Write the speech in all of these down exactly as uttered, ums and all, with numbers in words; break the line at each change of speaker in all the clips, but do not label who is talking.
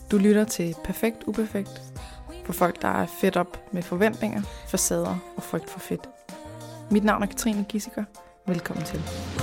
Du lytter til Perfekt Uperfekt for folk, der er fedt op med forventninger, facader og frygt for fedt. Mit navn er Katrine Gissiker. Velkommen til.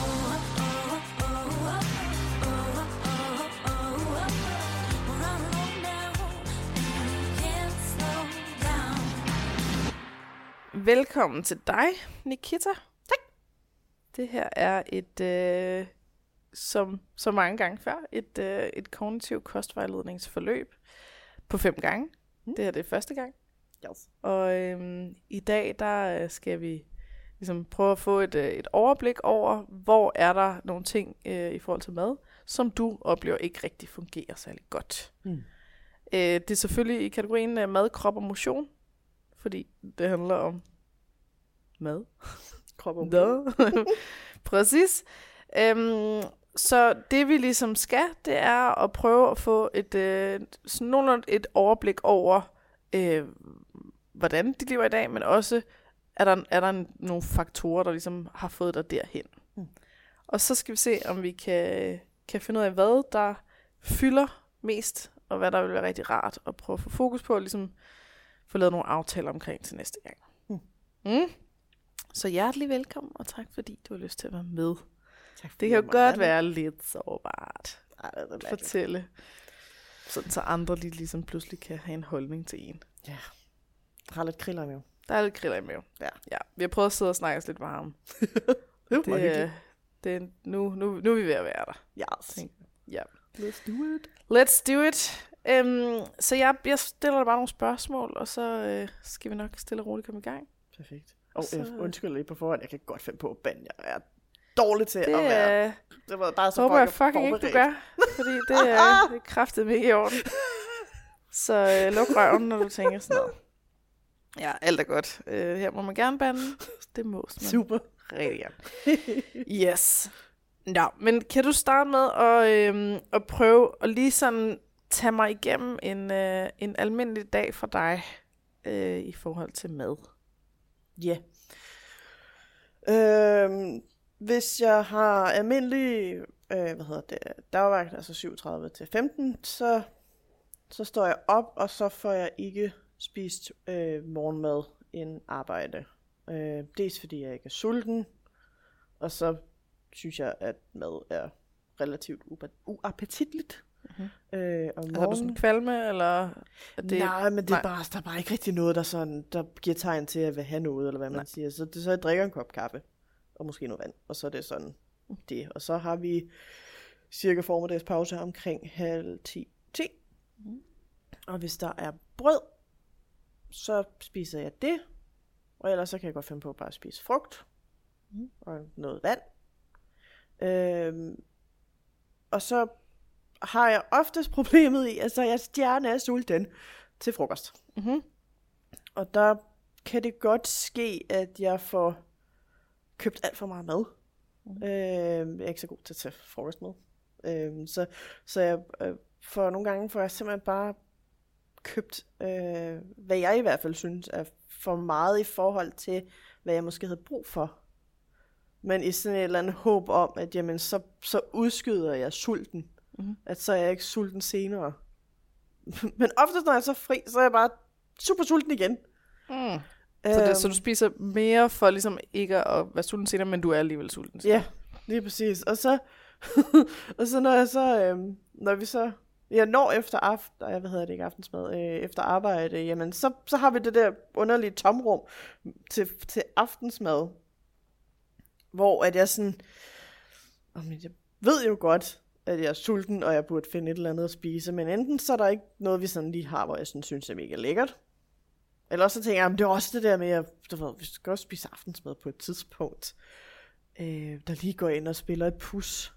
Velkommen til dig, Nikita. Tak. Det her er et, øh, som så mange gange før, et, øh, et kognitiv kostvejledningsforløb på fem gange. Mm. Det her det er første gang.
Yes.
Og øh, i dag, der skal vi ligesom prøve at få et, øh, et overblik over, hvor er der nogle ting øh, i forhold til mad, som du oplever ikke rigtig fungerer særlig godt. Mm. Øh, det er selvfølgelig i kategorien øh, mad, krop og motion, fordi det handler om mad.
Krop og motion.
Præcis. Øhm, så det vi ligesom skal, det er at prøve at få et, øh, sådan nogenlunde et overblik over, øh, hvordan de lever i dag, men også er der, er der nogle faktorer, der ligesom har fået dig derhen. Mm. Og så skal vi se, om vi kan, kan finde ud af, hvad der fylder mest, og hvad der vil være rigtig rart at prøve at få fokus på, og ligesom få lavet nogle aftaler omkring til næste gang. Mm. Mm. Så hjertelig velkommen, og tak fordi du har lyst til at være med. Tak, det kan jo godt være lidt sårbart at fortælle, sådan så andre lige ligesom pludselig kan have en holdning til en.
Ja, der er lidt kriller i maven.
Der er lidt kriller i maven.
Ja.
Ja. Vi har prøvet at sidde og snakke os lidt varme. det, det, det, nu, nu, nu er vi ved at være der.
Yes.
Ja.
Let's do it.
Let's do it. Um, så jeg, jeg stiller dig bare nogle spørgsmål, og så uh, skal vi nok stille og roligt komme i gang.
Perfekt. Og så, jeg undskylder lige på forhånd, jeg kan godt finde på at bande. Jeg er dårlig til det, at være. Det var bare så
håber jeg fucking ikke, du gør. Fordi det er, det er kraftedeme ikke i orden. Så uh, luk røven, når du tænker sådan noget. Ja, alt er godt. Uh, her må man gerne bande. Det må man.
Super.
Rigtig gerne. Yes. Nå, men kan du starte med at, øhm, at prøve at lige sådan tage mig igennem en, øh, en almindelig dag for dig øh, i forhold til mad?
Ja. Yeah. Øhm, hvis jeg har almindelig, øh, hvad hedder det, dagvagt, altså syvogtredive til femten, så, så står jeg op, og så får jeg ikke spist øh, morgenmad inden arbejde. Øh, dels fordi jeg ikke er sulten, og så synes jeg, at mad er relativt upa- uappetitligt. Mm-hmm. Øh, om
altså, har du sådan kvalme, eller?
Er det... Nej, men det er bare, der er bare ikke rigtig noget, der, sådan, der giver tegn til at vil have noget, eller hvad man Nej. siger. Så, det, så jeg drikker en kop kaffe, og måske noget vand, og så er det sådan det. Og så har vi cirka formiddagspause omkring halv ti. ti. Mm. Og hvis der er brød, så spiser jeg det. Og ellers så kan jeg godt finde på at bare spise frugt, mm. og noget vand. Øhm, og så har jeg oftest problemet i, altså jeg stjerne er sulten til frokost. Mm-hmm. Og der kan det godt ske, at jeg får købt alt for meget mad. Mm-hmm. Øhm, jeg er ikke så god til at tage frokostmad. Øhm, så, så jeg øh, for nogle gange får jeg simpelthen bare købt, øh, hvad jeg i hvert fald synes er for meget i forhold til, hvad jeg måske havde brug for. Men i sådan et eller andet håb om, at jamen, så, så udskyder jeg sulten. Mm-hmm. At så er jeg ikke sulten senere. Men oftest når jeg er så fri, så er jeg bare super sulten igen. Mm.
Øhm, så, det, så du spiser mere for ligesom ikke at være sulten senere, men du er alligevel sulten senere.
Ja, lige præcis. Og så, og så når jeg så, øhm, når vi så, jeg når efter aften, jeg hvad hedder det ikke aftensmad, øh, efter arbejde, jamen så, så har vi det der underlige tomrum til, til aftensmad. Hvor at jeg sådan, jeg ved jo godt, at jeg er sulten, og jeg burde finde et eller andet at spise, men enten så er der ikke noget, vi sådan lige har, hvor jeg sådan synes er mega lækkert. Eller så tænker jeg, det er også det der med, at du ved, vi skal også spise aftensmad på et tidspunkt, øh, der lige går ind og spiller et pus.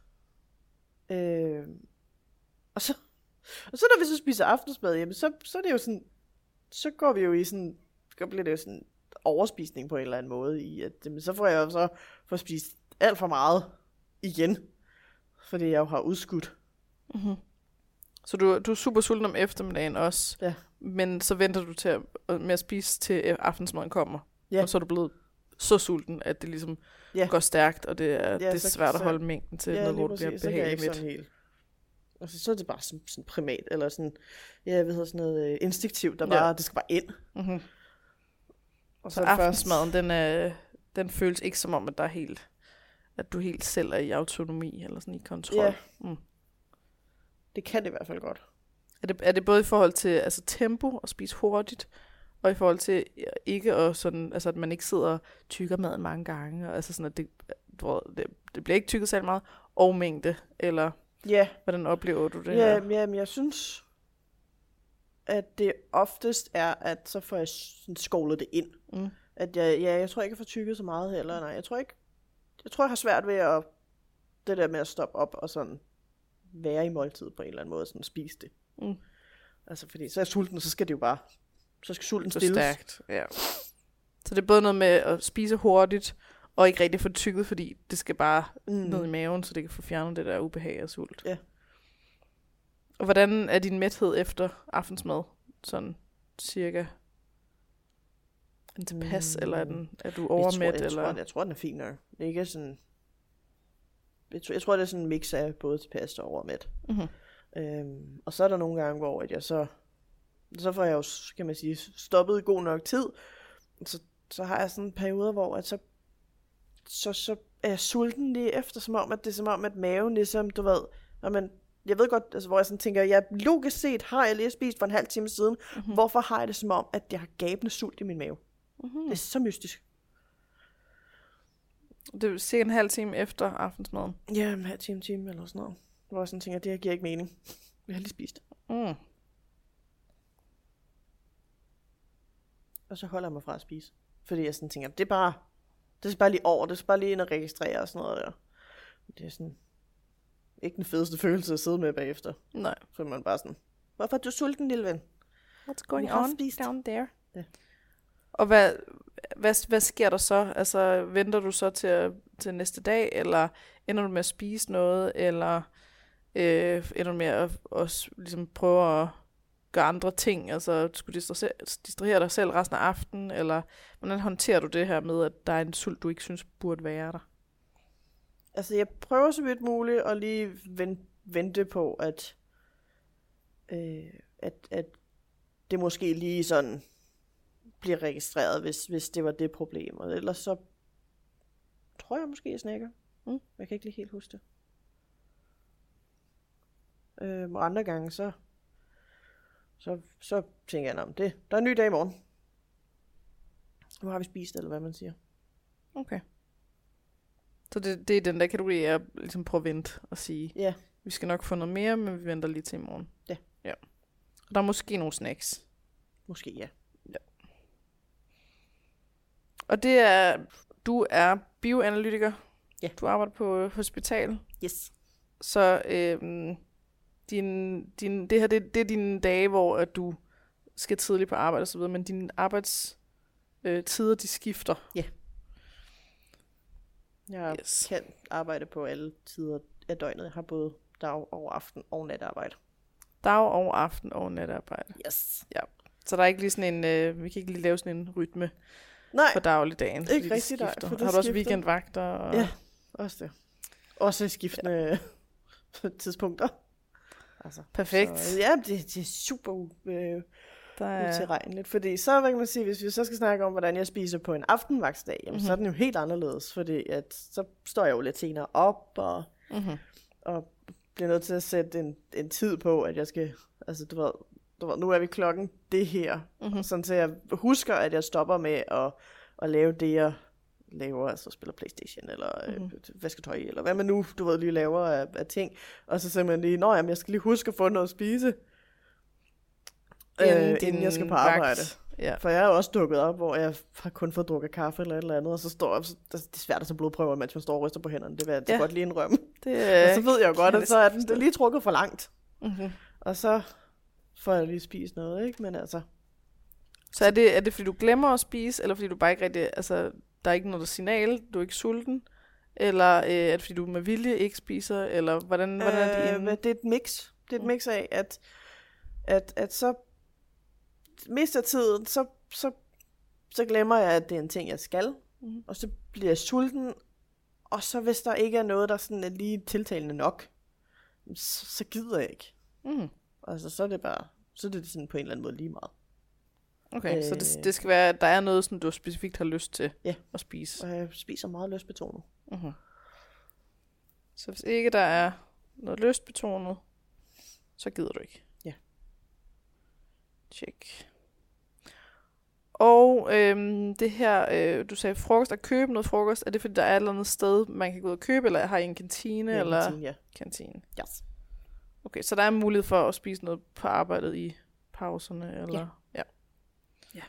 Øh, og, så, og så når vi så spiser aftensmad, jamen, så, så er det jo sådan, så går vi jo i sådan, så bliver det jo sådan overspisning på en eller anden måde i, at jamen, så får jeg jo så får spist alt for meget igen, fordi jeg jo har udskudt.
Mm-hmm. Så du, du er super sulten om eftermiddagen også,
ja.
Men så venter du til at, med at spise til aftensmaden kommer,
ja.
Og så er du blevet så sulten, at det ligesom ja. går stærkt, og det er, ja, det er
så,
svært
så,
at holde mængden til
ja,
noget, hvor du bliver behageligt.
Helt Altså, så er det bare sådan, sådan primat, eller sådan, ja, hvad hedder sådan noget, øh, instinktivt, der bare, ja. det skal bare ind.
Mm-hmm.
Og
så,
så
så aftensmaden, den, er, den føles ikke som om, at der er helt, at du helt selv er i autonomi, eller sådan i kontrol.
Ja.
Mm.
Det kan det i hvert fald godt.
Er det, er det både i forhold til altså, tempo, at spise hurtigt, og i forhold til ikke at sådan, altså, at man ikke sidder og tykker maden mange gange, og altså sådan, at det, det, det bliver ikke tykket særlig meget, og mængde, eller
ja.
hvordan oplever du det
ja,
her?
Ja, men jeg synes, at det oftest er, at så får jeg sådan skovlet det ind.
Mm.
At jeg, ja, jeg tror ikke, jeg får tykket så meget heller, nej. Jeg tror ikke, jeg tror, jeg har svært ved at, det der med at stoppe op og sådan være i måltid på en eller anden måde, sådan spise det.
Mm.
Altså, fordi så er jeg sulten, så skal det jo bare, så skal sulten
så
stilles.
Stærkt, ja. Så det er både noget med at spise hurtigt, og ikke rigtig få tykket, fordi det skal bare mm. ned i maven, så det kan få fjernet det der ubehag og sult.
Ja.
Og hvordan er din mæthed efter aftensmad? Sådan cirka en tilpas, mm. eller er, den, er du overmæt?
Jeg tror, jeg,
eller?
Tror, jeg tror, den er fin nok. Det er ikke sådan, jeg tror, jeg tror, det er sådan en mix af både tilpas og overmæt.
Mm-hmm.
Øhm, og så er der nogle gange, hvor at jeg så, så får jeg jo, kan man sige, stoppet god nok tid. Så, så har jeg sådan perioder, hvor at så, så, så er jeg sulten lige efter, som om, at det er som om, at maven ligesom, du ved, når man, jeg ved godt, altså, hvor jeg sådan tænker, jeg logisk set har jeg lige spist for en halv time siden. Mm-hmm. Hvorfor har jeg det som om, at jeg har gabende sult i min mave? Mm-hmm. Det er så mystisk.
Det er cirka en halv time efter aftensmaden?
Ja, en halv time, time eller sådan noget. Hvor jeg sådan tænker, det her giver ikke mening. Jeg har lige spist.
Mm.
Og så holder jeg mig fra at spise. Fordi jeg sådan tænker, det er bare, det er bare lige over, det er bare lige ind og registrere og sådan noget der. Det er sådan, ikke den fedeste følelse at sidde med bagefter.
Nej.
Så man bare sådan, hvorfor er du sulten, lille ven?
What's going on
spist.
down there?
Ja.
Og hvad, hvad, hvad sker der så? Altså, venter du så til, til næste dag, eller ender du med at spise noget, eller øh, ender du med at, at ligesom prøve at gøre andre ting, altså skulle distrahere, distrahere dig selv resten af aftenen, eller hvordan håndterer du det her med, at der er en sult, du ikke synes burde være der?
Altså, jeg prøver så vidt muligt at lige vente, vente på, at, øh, at, at det måske lige sådan bliver registreret, hvis, hvis det var det problem. Og ellers så tror jeg måske, jeg snakker. Mm. Jeg kan ikke lige helt huske det. Øh, og andre gange, så, så, så tænker jeg, om det, der er en ny dag i morgen. Nu har vi spist, eller hvad man siger.
Okay. Så det, det er den der kategori, jeg ligesom prøver at vente og sige,
ja.
Vi skal nok få noget mere, men vi venter lige til i morgen.
Ja.
Ja. Og der er måske nogle snacks.
Måske, ja.
Ja. Og det er, du er bioanalytiker.
Ja.
Du arbejder på hospital.
Yes.
Så øhm, din, din, det her, det, det er dine dage, hvor at du skal tidligt på arbejde og så videre, men dine arbejdstider, de skifter.
Ja. Jeg
yes.
kan arbejde på alle tider af døgnet. Jeg har både dag og aften og natarbejde.
Dag og aften og natarbejde.
Yes.
Ja. Så der er ikke lige sådan en, øh, vi kan ikke lige lave sådan en rytme
Nej,
for dagligdagen.
Ikke rigtigt. Nej,
har du også skifter. Weekendvagter? Og...
Ja, også det. Også skiftende ja. tidspunkter. Altså,
perfekt.
Så, ja, det, det er super øh,
der er...
utilregneligt. Fordi så, hvad kan man sige, hvis vi så skal snakke om, hvordan jeg spiser på en aftenvagtsdag, jamen, mm-hmm. så er den jo helt anderledes. Fordi at, så står jeg jo lidt senere op, og, mm-hmm. og bliver nødt til at sætte en, en tid på, at jeg skal, altså du ved, du ved nu er vi klokken det her. Mm-hmm. Sådan så jeg husker, at jeg stopper med at, at lave det, jeg laver, altså spiller PlayStation, eller mm-hmm. øh, vasketøj, eller hvad man nu, du ved, lige laver af, af ting. Og så simpelthen lige, nå jamen, jeg skal lige huske at få noget at spise, inden, øh, inden jeg skal på arbejde.
Ja. For
jeg er jo også dukket op, hvor jeg har kun fået drukket kaffe eller et eller andet, og så står jeg, så, det er svært at tage blodprøver, mens man står og ryster på hænderne. Det vil jeg ja. godt lige indrømme. Det, og så ved jeg jo godt, at så er den det er lige trukket for langt. Mm-hmm. Og så får jeg lige spist noget, ikke? Men altså...
Så er det, er det fordi du glemmer at spise, eller fordi du bare ikke rigtig, altså, der er ikke noget signal, du er ikke sulten, eller øh, er det fordi du med vilje ikke spiser, eller hvordan, hvordan er det inde?
Øh, det er et mix. Det er et mix af, at, at, at så mest af tiden, så, så, så glemmer jeg, at det er en ting, jeg skal, mm-hmm. og så bliver jeg sulten, og så hvis der ikke er noget, der sådan er lige tiltalende nok, så, så gider jeg ikke.
Mm.
Altså, så er det bare, så er det sådan på en eller anden måde lige meget.
Okay, øh, så det,
Øh.
det skal være, at der er noget, som du specifikt har lyst til
Ja.
at spise.
Og jeg spiser meget lystbetonet.
Mm-hmm. Så hvis ikke der er noget lystbetonet, så gider du ikke.
Ja.
Check. Og øhm, det her, øh, du sagde frokost, at købe noget frokost, er det fordi, der er et eller andet sted, man kan gå ud og købe, eller har I en kantine?
Ja,
eller?
kantine, ja.
Kantine.
Yes.
Okay, så der er mulighed for at spise noget på arbejdet i pauserne, eller?
Ja.
Ja.
Ja.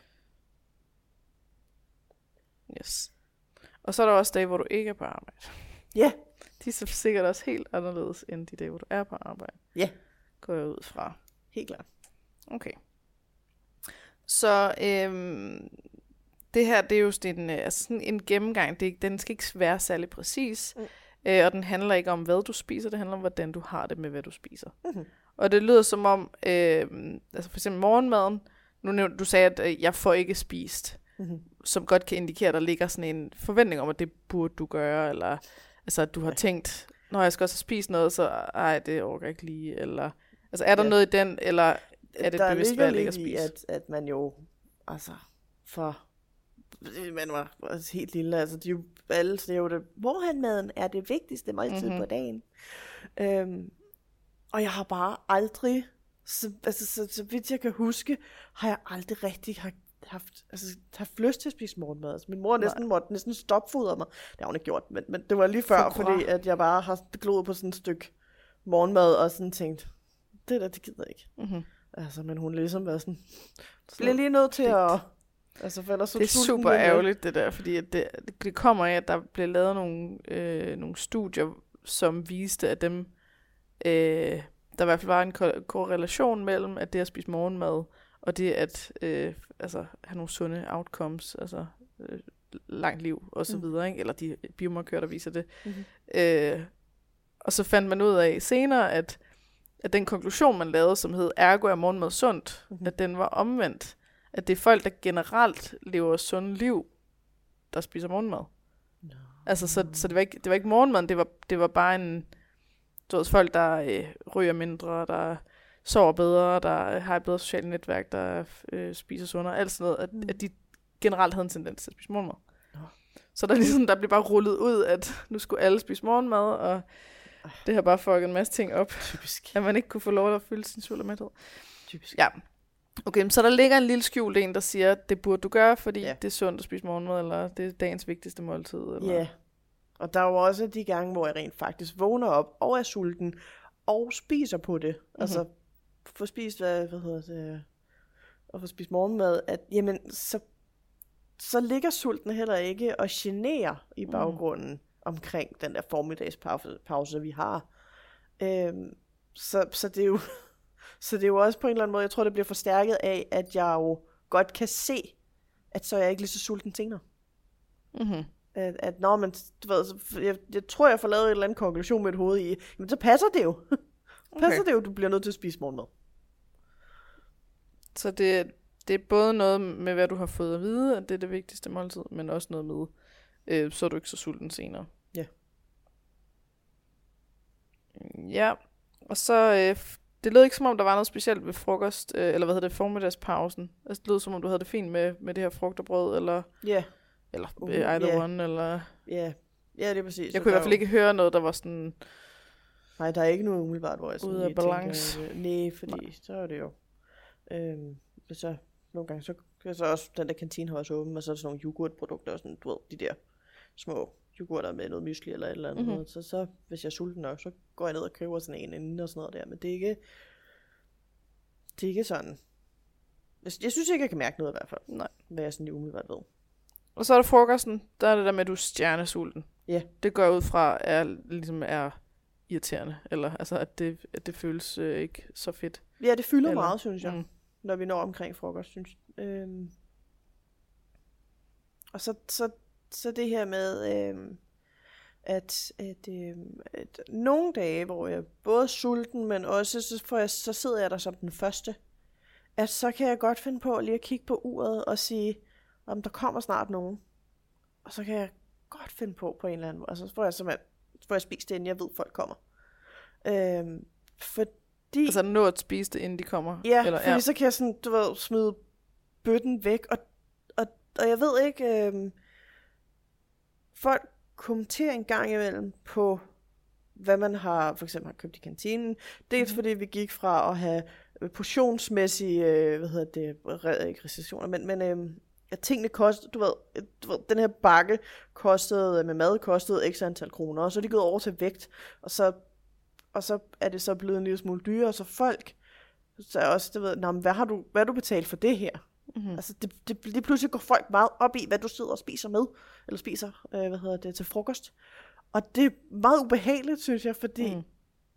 Yes. Og så er der også dage, hvor du ikke er på arbejde.
Ja.
De er så sikkert også helt anderledes, end de dage, hvor du er på arbejde.
Ja.
Går jeg ud fra.
Helt klart.
Okay. Så øhm, det her, det er jo sådan en, altså sådan en gennemgang. Det, den skal ikke være særlig præcis. Mm. Øh, og den handler ikke om, hvad du spiser. Det handler om, hvordan du har det med, hvad du spiser.
Mm-hmm.
Og det lyder som om, øh, altså for eksempel morgenmaden. Nu nævnte du sagde, at øh, jeg får ikke spist. Mm-hmm. Som godt kan indikere, at der ligger sådan en forventning om, at det burde du gøre. Eller altså, at du har ja. tænkt, når jeg skal også spise noget, så ej, det orker jeg ikke lige. Eller, altså er der ja. noget i den, eller er det
der
bevidst valg ikke at spise?
Der ligger lidt i, at, at man jo, altså, for, man var, var helt lille, altså, de jo alle siger jo det, morgenmaden er det vigtigste måltid mm-hmm. på dagen. Øhm, og jeg har bare aldrig, så, altså, så, så vidt jeg kan huske, har jeg aldrig rigtig har, haft, altså, haft lyst til at spise morgenmad. Altså, min mor næsten måtte næsten stopfodre mig. Det har hun ikke gjort, men, men det var lige før,
For
fordi at jeg bare har gloet på sådan et stykke morgenmad, og sådan tænkt, det der, det gider jeg ikke. Mm-hmm. Altså, men hun ligesom var sådan, bliver lige nødt til at, altså, for ellers så
det er super ærgerligt, det der, fordi at det, det kommer af, at der blev lavet nogle, øh, nogle studier, som viste, at dem, øh, der i hvert fald var en ko- korrelation mellem, at det at spise morgenmad, og det at øh, altså, have nogle sunde outcomes, altså øh, langt liv, og så mm. videre, ikke? Eller de biomarkører, der viser det. Mm-hmm. Øh, og så fandt man ud af senere, at at den konklusion, man lavede, som hed ergo er morgenmad sundt, mm-hmm. at den var omvendt. At det er folk, der generelt lever sunde liv, der spiser morgenmad. No. Altså, så, så det, var ikke, det var ikke morgenmad, det var, det var bare en, du ved, folk, der øh, ryger mindre, der sover bedre, der har et bedre socialt netværk, der øh, spiser sundere, alt sådan noget, at, mm. at de generelt havde en tendens til at spise morgenmad. No. Så der, ligesom, der blev bare rullet ud, at nu skulle alle spise morgenmad, og det har bare fucket en masse ting op.
Typisk.
At man ikke kunne få lov at fylde sin sultermæthed.
Typisk.
Ja. Okay, så der ligger en lille skjult en, der siger, at det burde du gøre, fordi
ja.
det er sundt at spise morgenmad, eller det er dagens vigtigste måltid. Eller?
Ja, og der er jo også de gange, hvor jeg rent faktisk vågner op og er sulten, og spiser på det. Mm-hmm. Altså, få spist, hvad, hvad hedder det, og få spist morgenmad, at jamen, så, så ligger sulten heller ikke og generer i baggrunden. Mm. omkring den der formiddagspause, pause, vi har. Øhm, så, så, det er jo, så det er jo også på en eller anden måde, jeg tror, det bliver forstærket af, at jeg jo godt kan se, at så er jeg ikke lige så sulten senere. Mm-hmm. At, at når man, du ved, jeg, jeg tror, jeg får lavet en eller anden konklusion med et hoved i, men så passer det jo. Okay. Passer det jo, du bliver nødt til at spise morgenmad.
Så det, det er både noget med, hvad du har fået at vide, at det er det vigtigste måltid, men også noget med, øh, så er du ikke så sulten senere.
Ja.
Ja, og så, øh, det lød ikke som om, der var noget specielt ved frokost, øh, eller hvad hedder det, formiddagspausen. Altså, det lød som om, du havde det fint med, med det her frugt og brød, eller,
yeah.
eller uh, either yeah. one, eller...
Ja, yeah. ja, det er præcis.
Jeg kunne i hvert fald ikke høre noget, der var sådan...
Nej, der er ikke noget umiddelbart, hvor jeg sådan
ude af balance.
Nej, fordi Nej. så er det jo... Øhm, så nogle gange, så kan så også, den der kantine har også åben, og så er der sådan nogle yoghurtprodukter, og sådan, du ved, de der små yoghurter med noget mysli eller et eller andet. Mm-hmm. Så, så hvis jeg er sulten nok, så går jeg ned og køber sådan en inden og sådan noget der, men det er ikke, det er ikke sådan, jeg, jeg synes ikke, jeg kan mærke noget i hvert fald.
Nej.
Hvad jeg sådan lige umiddelbart ved.
Og så er der frokosten, der er det der med, at du er stjernesulten.
Ja. Yeah.
Det går ud fra, er ligesom er irriterende, eller altså, at det, at det føles øh, ikke så fedt.
Ja, det fylder
eller,
meget, synes jeg,
mm.
når vi når omkring frokost, synes jeg. Øhm. Og så, så, så det her med, øhm, at, at, øhm, at nogle dage, hvor jeg er både sulten, men også, så, får jeg, så sidder jeg der som den første, at så kan jeg godt finde på lige at kigge på uret og sige, om der kommer snart nogen. Og så kan jeg godt finde på på en eller anden måde. Altså, så får jeg simpelthen, så får jeg spist det, inden jeg ved, folk kommer. Øhm, fordi...
Altså nå at spise det, inden de kommer?
Ja,
eller,
fordi ja. så kan jeg sådan, du ved, smide bøtten væk, og, og, og jeg ved ikke, øhm, folk kommenterer en gang imellem på, hvad man har, for eksempel har købt i kantinen. Dels mm. fordi vi gik fra at have portionsmæssige, øh, hvad hedder det, re- ikke recessioner, men, men øh, at tingene kostede, du ved, du ved, den her bakke kostede, med mad kostede x antal kroner, og så er de gået over til vægt, og så, og så er det så blevet en lille smule dyrere, så folk, så er også, du ved, nå, men hvad har du, hvad har du betalt for det her? Mm-hmm. Altså, det, det, det pludselig går folk meget op i, hvad du sidder og spiser med, eller spiser, øh, hvad hedder det, til frokost. Og det er meget ubehageligt, synes jeg, fordi mm.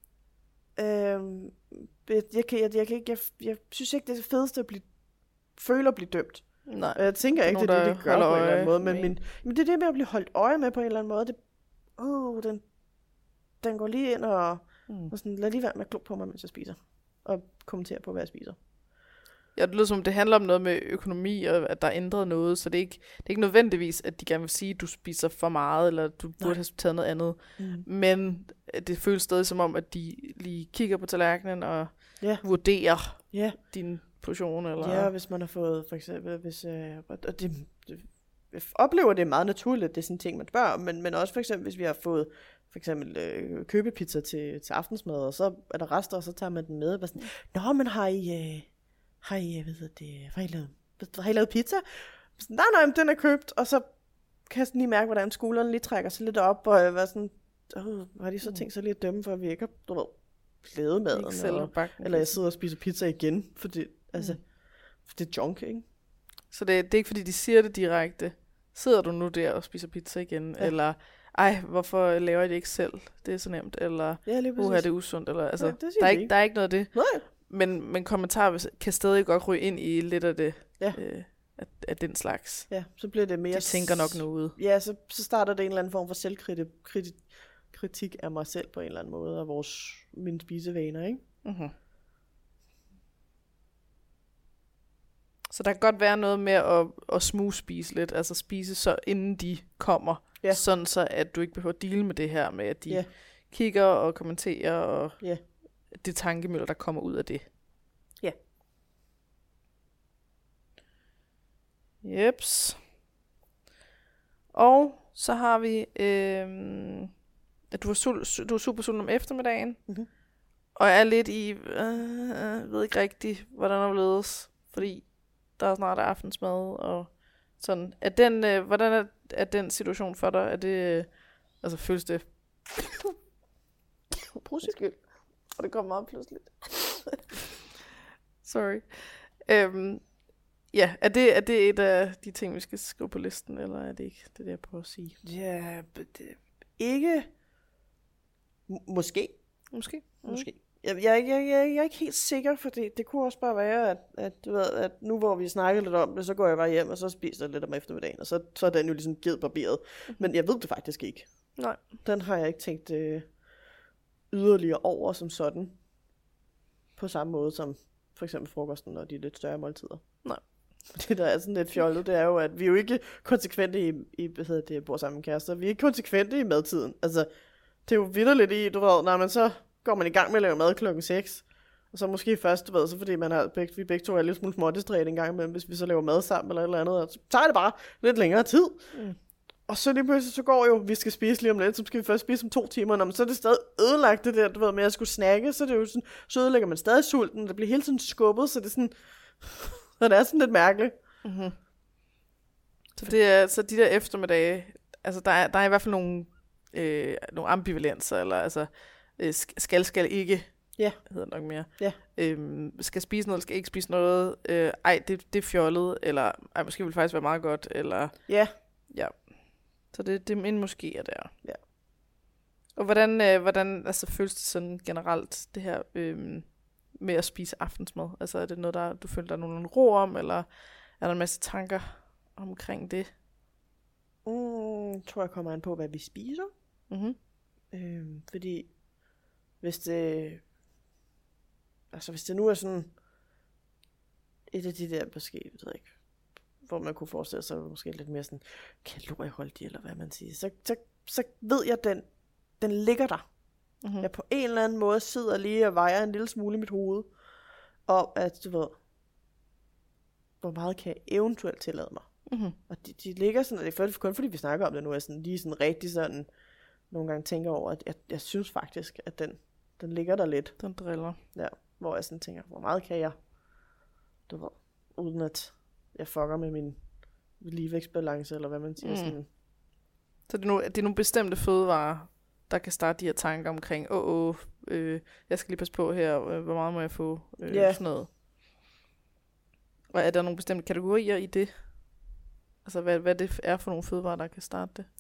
øh, jeg, kan, jeg, jeg, kan ikke, jeg, jeg synes ikke, det er det fedeste at blive, føle at blive dømt.
Nej.
Jeg tænker ikke, det er det, det gør på en eller anden måde, men, min, men det er det med at blive holdt øje med på en eller anden måde. Det, uh, den, den går lige ind og, mm. og sådan, lad lige være med at glo på mig, mens jeg spiser. Og kommentere på, hvad jeg spiser.
Ja, det lyder som, det handler om noget med økonomi, og at der er ændret noget, så det er ikke, det er ikke nødvendigvis, at de gerne vil sige, at du spiser for meget, eller du burde Nej. have taget noget andet. Mm. Men det føles stadig som om, at de lige kigger på tallerkenen og yeah. vurderer yeah. din portion. Eller...
Ja, hvis man har fået, for eksempel, hvis, øh, og det, det, jeg oplever, det er meget naturligt, det er sådan en ting, man spørger om, men, men også for eksempel, hvis vi har fået for eksempel øh, købepizza til, til aftensmad, og så er der rester, og så tager man den med, og sådan, nå, men har I... Øh, Har I, hvad hedder det, har I lavet, har I lavet pizza? Nej, nej, men den er købt, og så kan jeg sådan lige mærke, hvordan skuldrene lige trækker sig lidt op, og jeg var sådan, åh, har de så tænkt sig lige at dømme, for at vi ikke har, du ved, lavet maden, eller, eller jeg sidder og spiser pizza igen, fordi, altså, mm. for det er junk, ikke?
Så det, det er ikke, fordi de siger det direkte, sidder du nu der og spiser pizza igen, ja. Eller, ej, hvorfor laver I det ikke selv? Det er så nemt, eller,
ja,
uha, det er usundt, eller, altså,
ja,
der, er ikke, der er ikke noget af det.
Nej.
Men, men kommentarer kan stadig godt ryge ind i lidt af det,
ja.
øh, af, af den slags.
Ja, så bliver det mere...
De tænker nok noget.
Ja, så, så starter det en eller anden form for selvkritik af mig selv på en eller anden måde, og vores, mine spisevaner, ikke?
Mm-hmm. Så der kan godt være noget med at, at smugspise lidt, altså spise så inden de kommer, ja. Sådan så at du ikke behøver at deale med det her med, at de ja. Kigger og kommenterer og...
Ja.
Det tankemøller, der kommer ud af det.
Ja.
Jeps. Og så har vi, øh, at du er, sul- du er super sulten om eftermiddagen, mm-hmm. og er lidt i, øh, øh, ved ikke rigtigt, hvordan der ledes, fordi der er snart aftensmad, og sådan. Er den, øh, hvordan er, er den situation for dig? Er det, øh, altså føles det?
Proskyld. Og det kommer meget pludseligt.
Sorry. Øhm, ja, er det, er det et af de ting, vi skal skrive på listen, eller er det ikke det, jeg prøver at sige?
Ja, det, ikke... M- måske.
Måske.
Mm. Måske. Jeg, jeg, jeg, jeg, jeg er ikke helt sikker, for det, det kunne også bare være, at, at, du ved, at nu hvor vi snakker lidt om det, så går jeg bare hjem, og så spiser jeg lidt om eftermiddagen, og så, så er den jo ligesom givet barberet. Mm-hmm. Men jeg ved det faktisk ikke.
Nej.
Den har jeg ikke tænkt... Øh, yderligere over som sådan, på samme måde som for eksempel frokosten og de lidt større måltider.
Nej.
Det der er sådan lidt fjollet, det er jo, at vi er jo ikke konsekvente i, i hvad hedder det, bor sammen med kærester. Vi er ikke konsekvente i madtiden. Altså, det er jo vitterligt i, du ved, når man så går man i gang med at lave mad klokken seks, og så måske først, du ved, så fordi man har begge, vi begge to er lidt smule smådistræt en gang imellem, hvis vi så laver mad sammen eller et eller andet, og så tager det bare lidt længere tid. Mm. Og så lige pludselig, så går jo, vi skal spise lige om lidt, så skal vi først spise om to timer, når man, så er det stadig ødelagt det der, du ved, med at skulle snakke, så er det jo sådan, så ødelægger man stadig sulten, det bliver hele tiden skubbet, så det er sådan, så det er sådan lidt mærkeligt.
Mm-hmm. Så det er, så de der eftermiddage, altså der er, der er i hvert fald nogle, øh, nogle ambivalenser, eller altså, øh, skal, skal ikke,
ja.
Hedder nok mere,
ja.
øhm, skal spise noget, eller skal ikke spise noget, øh, ej, det, det er fjollet, eller ej, måske vil det faktisk være meget godt, eller,
ja.
Ja. Så det, det er en måske er der.
Ja.
Og hvordan, øh, hvordan altså, føles det sådan generelt, det her øh, med at spise aftensmad? Altså er det noget, der du føler, der er nogen ro om, eller er der en masse tanker omkring det?
Mm, tror jeg kommer an på, hvad vi spiser.
Mm-hmm.
Øhm, fordi hvis det, altså hvis det nu er sådan et af de der, måske, jeg ved ikke, hvor man kunne forestille sig måske lidt mere sådan kalorieholdig, eller hvad man siger, så, så, så ved jeg, at den, den ligger der. Mm-hmm. Jeg på en eller anden måde sidder lige og vejer en lille smule i mit hoved, om at, du ved, hvor meget kan jeg eventuelt tillade mig. Mm-hmm. Og de, de ligger sådan, og det er kun fordi vi snakker om det nu, er sådan lige sådan rigtig sådan, nogle gange tænker over, at jeg, jeg synes faktisk, at den, den ligger der lidt.
Den driller.
Ja, hvor jeg sådan tænker, hvor meget kan jeg, du ved, uden at jeg fucker med min ligevægtsbalance, eller hvad man siger. Mm. Sådan.
Så det er, nogle, det er nogle bestemte fødevarer, der kan starte de her tanker omkring, åh, oh, oh, øh, jeg skal lige passe på her, øh, hvor meget må jeg få, øh, yeah. sådan noget. Og er der nogle bestemte kategorier i det? Altså, hvad, hvad det er for nogle fødevarer, der kan starte det?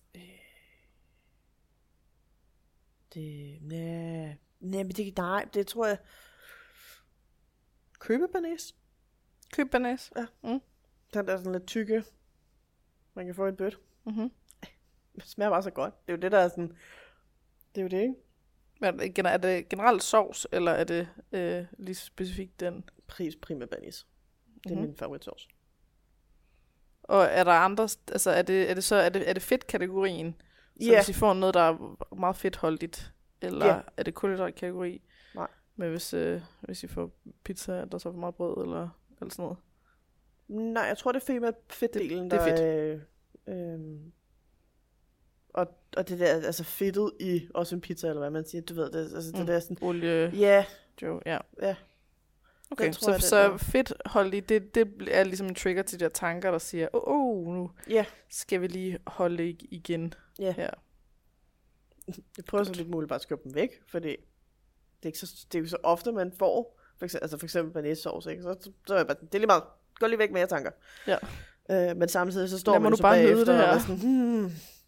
Det, nej, nej, men det, nej, det tror jeg, købebanæs.
Købebanæs?
Ja. Mm. Den der sådan lidt tykke, man kan få i et bøt. Mhm. Det smager bare så godt. Det er jo det, der er sådan, det er jo det, ikke?
Men er det generelt sovs, eller er det øh, lige specifikt den?
Pris prima banis. Det er mm-hmm. min favoritsovs.
Og er der andre, altså er det, er det så, er det, er det fedtkategorien? Så
yeah.
hvis I får noget, der er meget fedtholdigt, eller yeah. er det kulhydratkategori?
Nej.
Men hvis, øh, hvis I får pizza, der så for meget brød, eller, eller sådan noget?
Nej, jeg tror, det er fedt med fedtdelen,
det, det er fedt.
Der, øh, øh, og, og det der, altså fedtet i også en pizza, eller hvad man siger, du ved, det, altså mm. det der sådan...
Olie,
ja.
Jo, ja.
Ja.
Okay, så, jeg, så fedtholdigt, det, det er ligesom en trigger til de der tanker, der siger, åh, oh, oh, nu
yeah.
skal vi lige holde igen
yeah.
her.
Jeg prøver så lidt muligt bare at skubbe dem væk, fordi det er ikke så, det er ikke så ofte, man får, for eksempel, altså for eksempel banæssovs, ikke? Så, så, så er jeg bare, det er lige meget, gå lige væk med jer tanker.
Ja.
Øh, men samtidig så står
Lad
man
så bare
bagefter,
det her.
og sådan, hmm.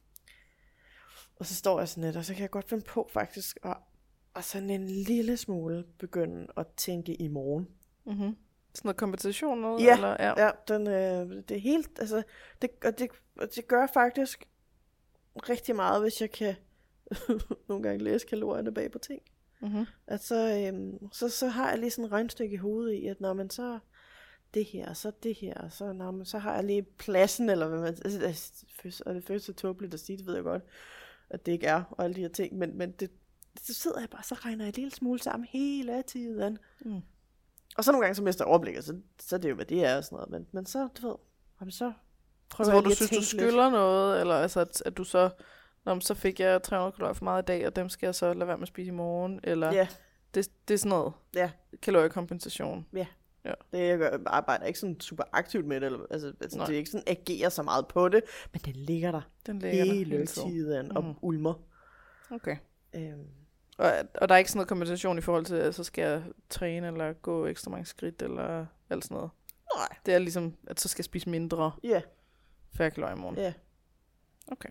Og så står jeg sådan lidt, og så kan jeg godt finde på faktisk, at, at sådan en lille smule begynde at tænke i morgen.
Mhm. Sådan noget kompensation noget?
Ja,
eller? ja.
ja den, øh, det er helt, altså, det, og det, og det gør faktisk rigtig meget, hvis jeg kan nogle gange læse kalorierne bag på ting. Mm-hmm. At så, øhm, så, så har jeg lige sådan et regnstykke i hovedet i, at når man så det her, og så det her, og så, når man, så har jeg lige pladsen, eller hvad man, altså, og det føles så tåbeligt at sige, det ved jeg godt, at det ikke er, og alle de her ting, men, men det, så sidder jeg bare, så regner jeg en lille smule sammen hele tiden. Mm. Og så nogle gange, så mister jeg overblikket, så, så er det jo, hvad det er og sådan noget, men, men så, du ved, jamen, så prøver
så,
jeg
hvor du synes, du skylder lidt. Noget, eller altså, at, at du så, nå, så fik jeg tre hundrede kalorier for meget i dag, og dem skal jeg så lade være med at spise i morgen, eller
yeah.
det, det er sådan noget
yeah.
kaloriekompensation.
Yeah. Ja. Det, jeg gør, arbejder ikke sådan super aktivt med det, eller, altså, altså det er ikke sådan, agerer så meget på det, men den ligger der
den ligger
hele,
der hele
tiden og mm. ulmer.
Okay. Øhm. Og, og der er ikke sådan noget kompensation i forhold til, at så skal jeg træne, eller gå ekstra mange skridt, eller alt sådan noget?
Nej.
Det er ligesom, at så skal jeg spise mindre
yeah.
færre kalorier i morgen?
Ja. Yeah.
Okay.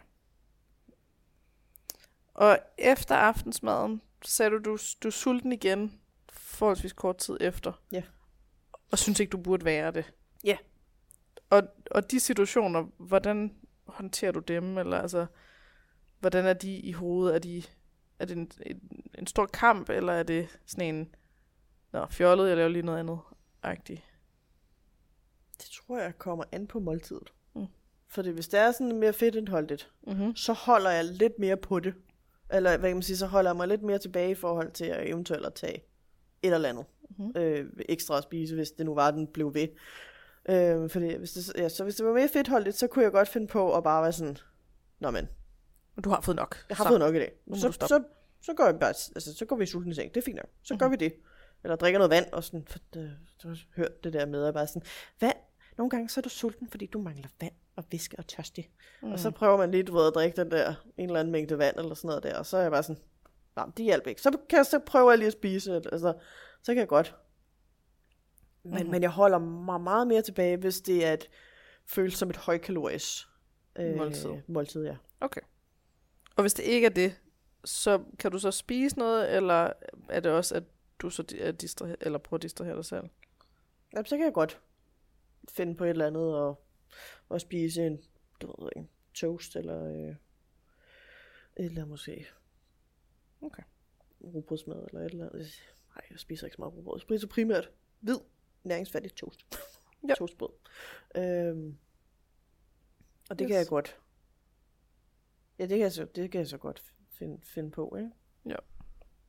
Og efter aftensmaden, så sagde du, du, du er sulten igen, forholdsvis kort tid efter.
Ja. Yeah.
Og synes ikke, du burde være det.
Ja. Yeah.
Og, og de situationer, hvordan håndterer du dem? Eller altså, hvordan er de i hovedet? Er, de, er det en, en, en stor kamp, eller er det sådan en, nå, fjollet, jeg laver lige noget andet agtigt?
Det tror jeg kommer an på måltidet. Mm. Fordi hvis det er sådan mere fedtindholdigt, mm-hmm. så holder jeg lidt mere på det. Eller hvad kan man sige, så holder jeg mig lidt mere tilbage i forhold til at eventuelt at tage et eller andet mm-hmm. øh, ekstra at spise, hvis det nu var, den blev ved. Øh, fordi hvis det, ja, så hvis det var mere fedtholdigt, så kunne jeg godt finde på at bare være sådan, nå men.
Du har fået nok.
Jeg har så. fået nok i dag. Så, så, så, går jeg bare, altså, så går vi i sulten i seng. Det er fint nok. Så mm-hmm. gør vi det. Eller drikker noget vand, og sådan, for det, du har hørt det der med, at bare sådan, vand. Nogle gange så er du sulten, fordi du mangler vand og væske og tørstig. Mm. Og så prøver man lige, du ved, at drikke den der, en eller anden mængde vand, eller sådan noget der, og så er jeg bare sådan, nej, det hjælper ikke. Så, kan jeg, så prøver jeg lige at spise, altså, så kan jeg godt. Men, mm. men jeg holder mig meget mere tilbage, hvis det er et, føles som et højkaloris øh,
måltid.
måltid, ja.
Okay. Og hvis det ikke er det, så kan du så spise noget, eller er det også, at du så distraher, eller prøver at distrahere dig selv?
Jamen, så kan jeg godt finde på et eller andet, og, og spise en, du ved ikke, toast, eller øh, eller måske
okay.
rugbrødsmad, eller et eller andet. Nej, jeg spiser ikke så meget rugbrød. Jeg spiser primært hvid, næringsfattig toast. Ja. Toastbrød. Øhm, og det yes. kan jeg godt. Ja, det kan jeg så, det kan jeg så godt finde, finde på, ikke?
Ja.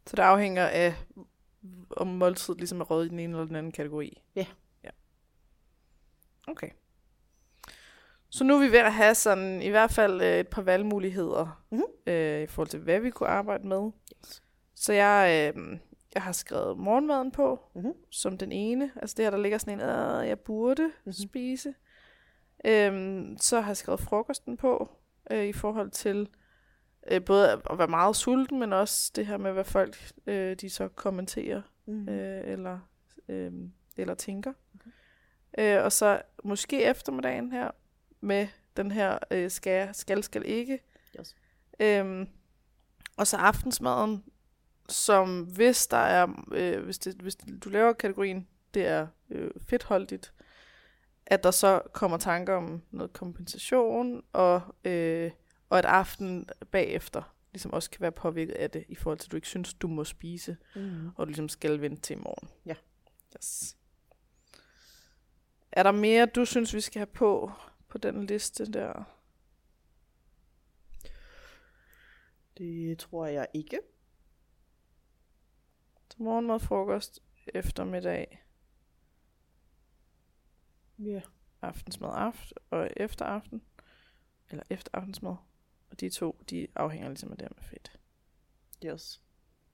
Så det afhænger af, om måltid ligesom er røget i den ene eller den anden kategori?
Ja.
Ja. Okay. Så nu er vi ved at have sådan i hvert fald øh, et par valgmuligheder mm-hmm. øh, i forhold til, hvad vi kunne arbejde med.
Yes.
Så jeg, øh, jeg har skrevet morgenmaden på, mm-hmm. som den ene. Altså det her, der ligger sådan en, øh, jeg burde mm-hmm. spise. Øhm, så har jeg skrevet frokosten på, øh, i forhold til øh, både at være meget sulten, men også det her med, hvad folk øh, de så kommenterer mm-hmm. øh, eller, øh, eller tænker. Okay. Øh, og så måske eftermiddagen her, med den her øh, skal, skal, skal ikke.
Yes.
Øhm, og så aftensmaden, som hvis der er, øh, hvis, det, hvis du laver kategorien, det er øh, fedtholdigt, at der så kommer tanker om noget kompensation, og, øh, og at aften bagefter ligesom også kan være påvirket af det, i forhold til, at du ikke synes, du må spise, mm. og du ligesom skal vente til i morgen.
Ja.
Yes. Er der mere, du synes, vi skal have på, på den liste der?
Det tror jeg ikke.
Så morgenmad, frokost, eftermiddag.
Ja. Yeah.
Aftensmad, aft og efter aften. Eller efter aftensmad. Og de to, de afhænger ligesom af det med fedt.
Yes.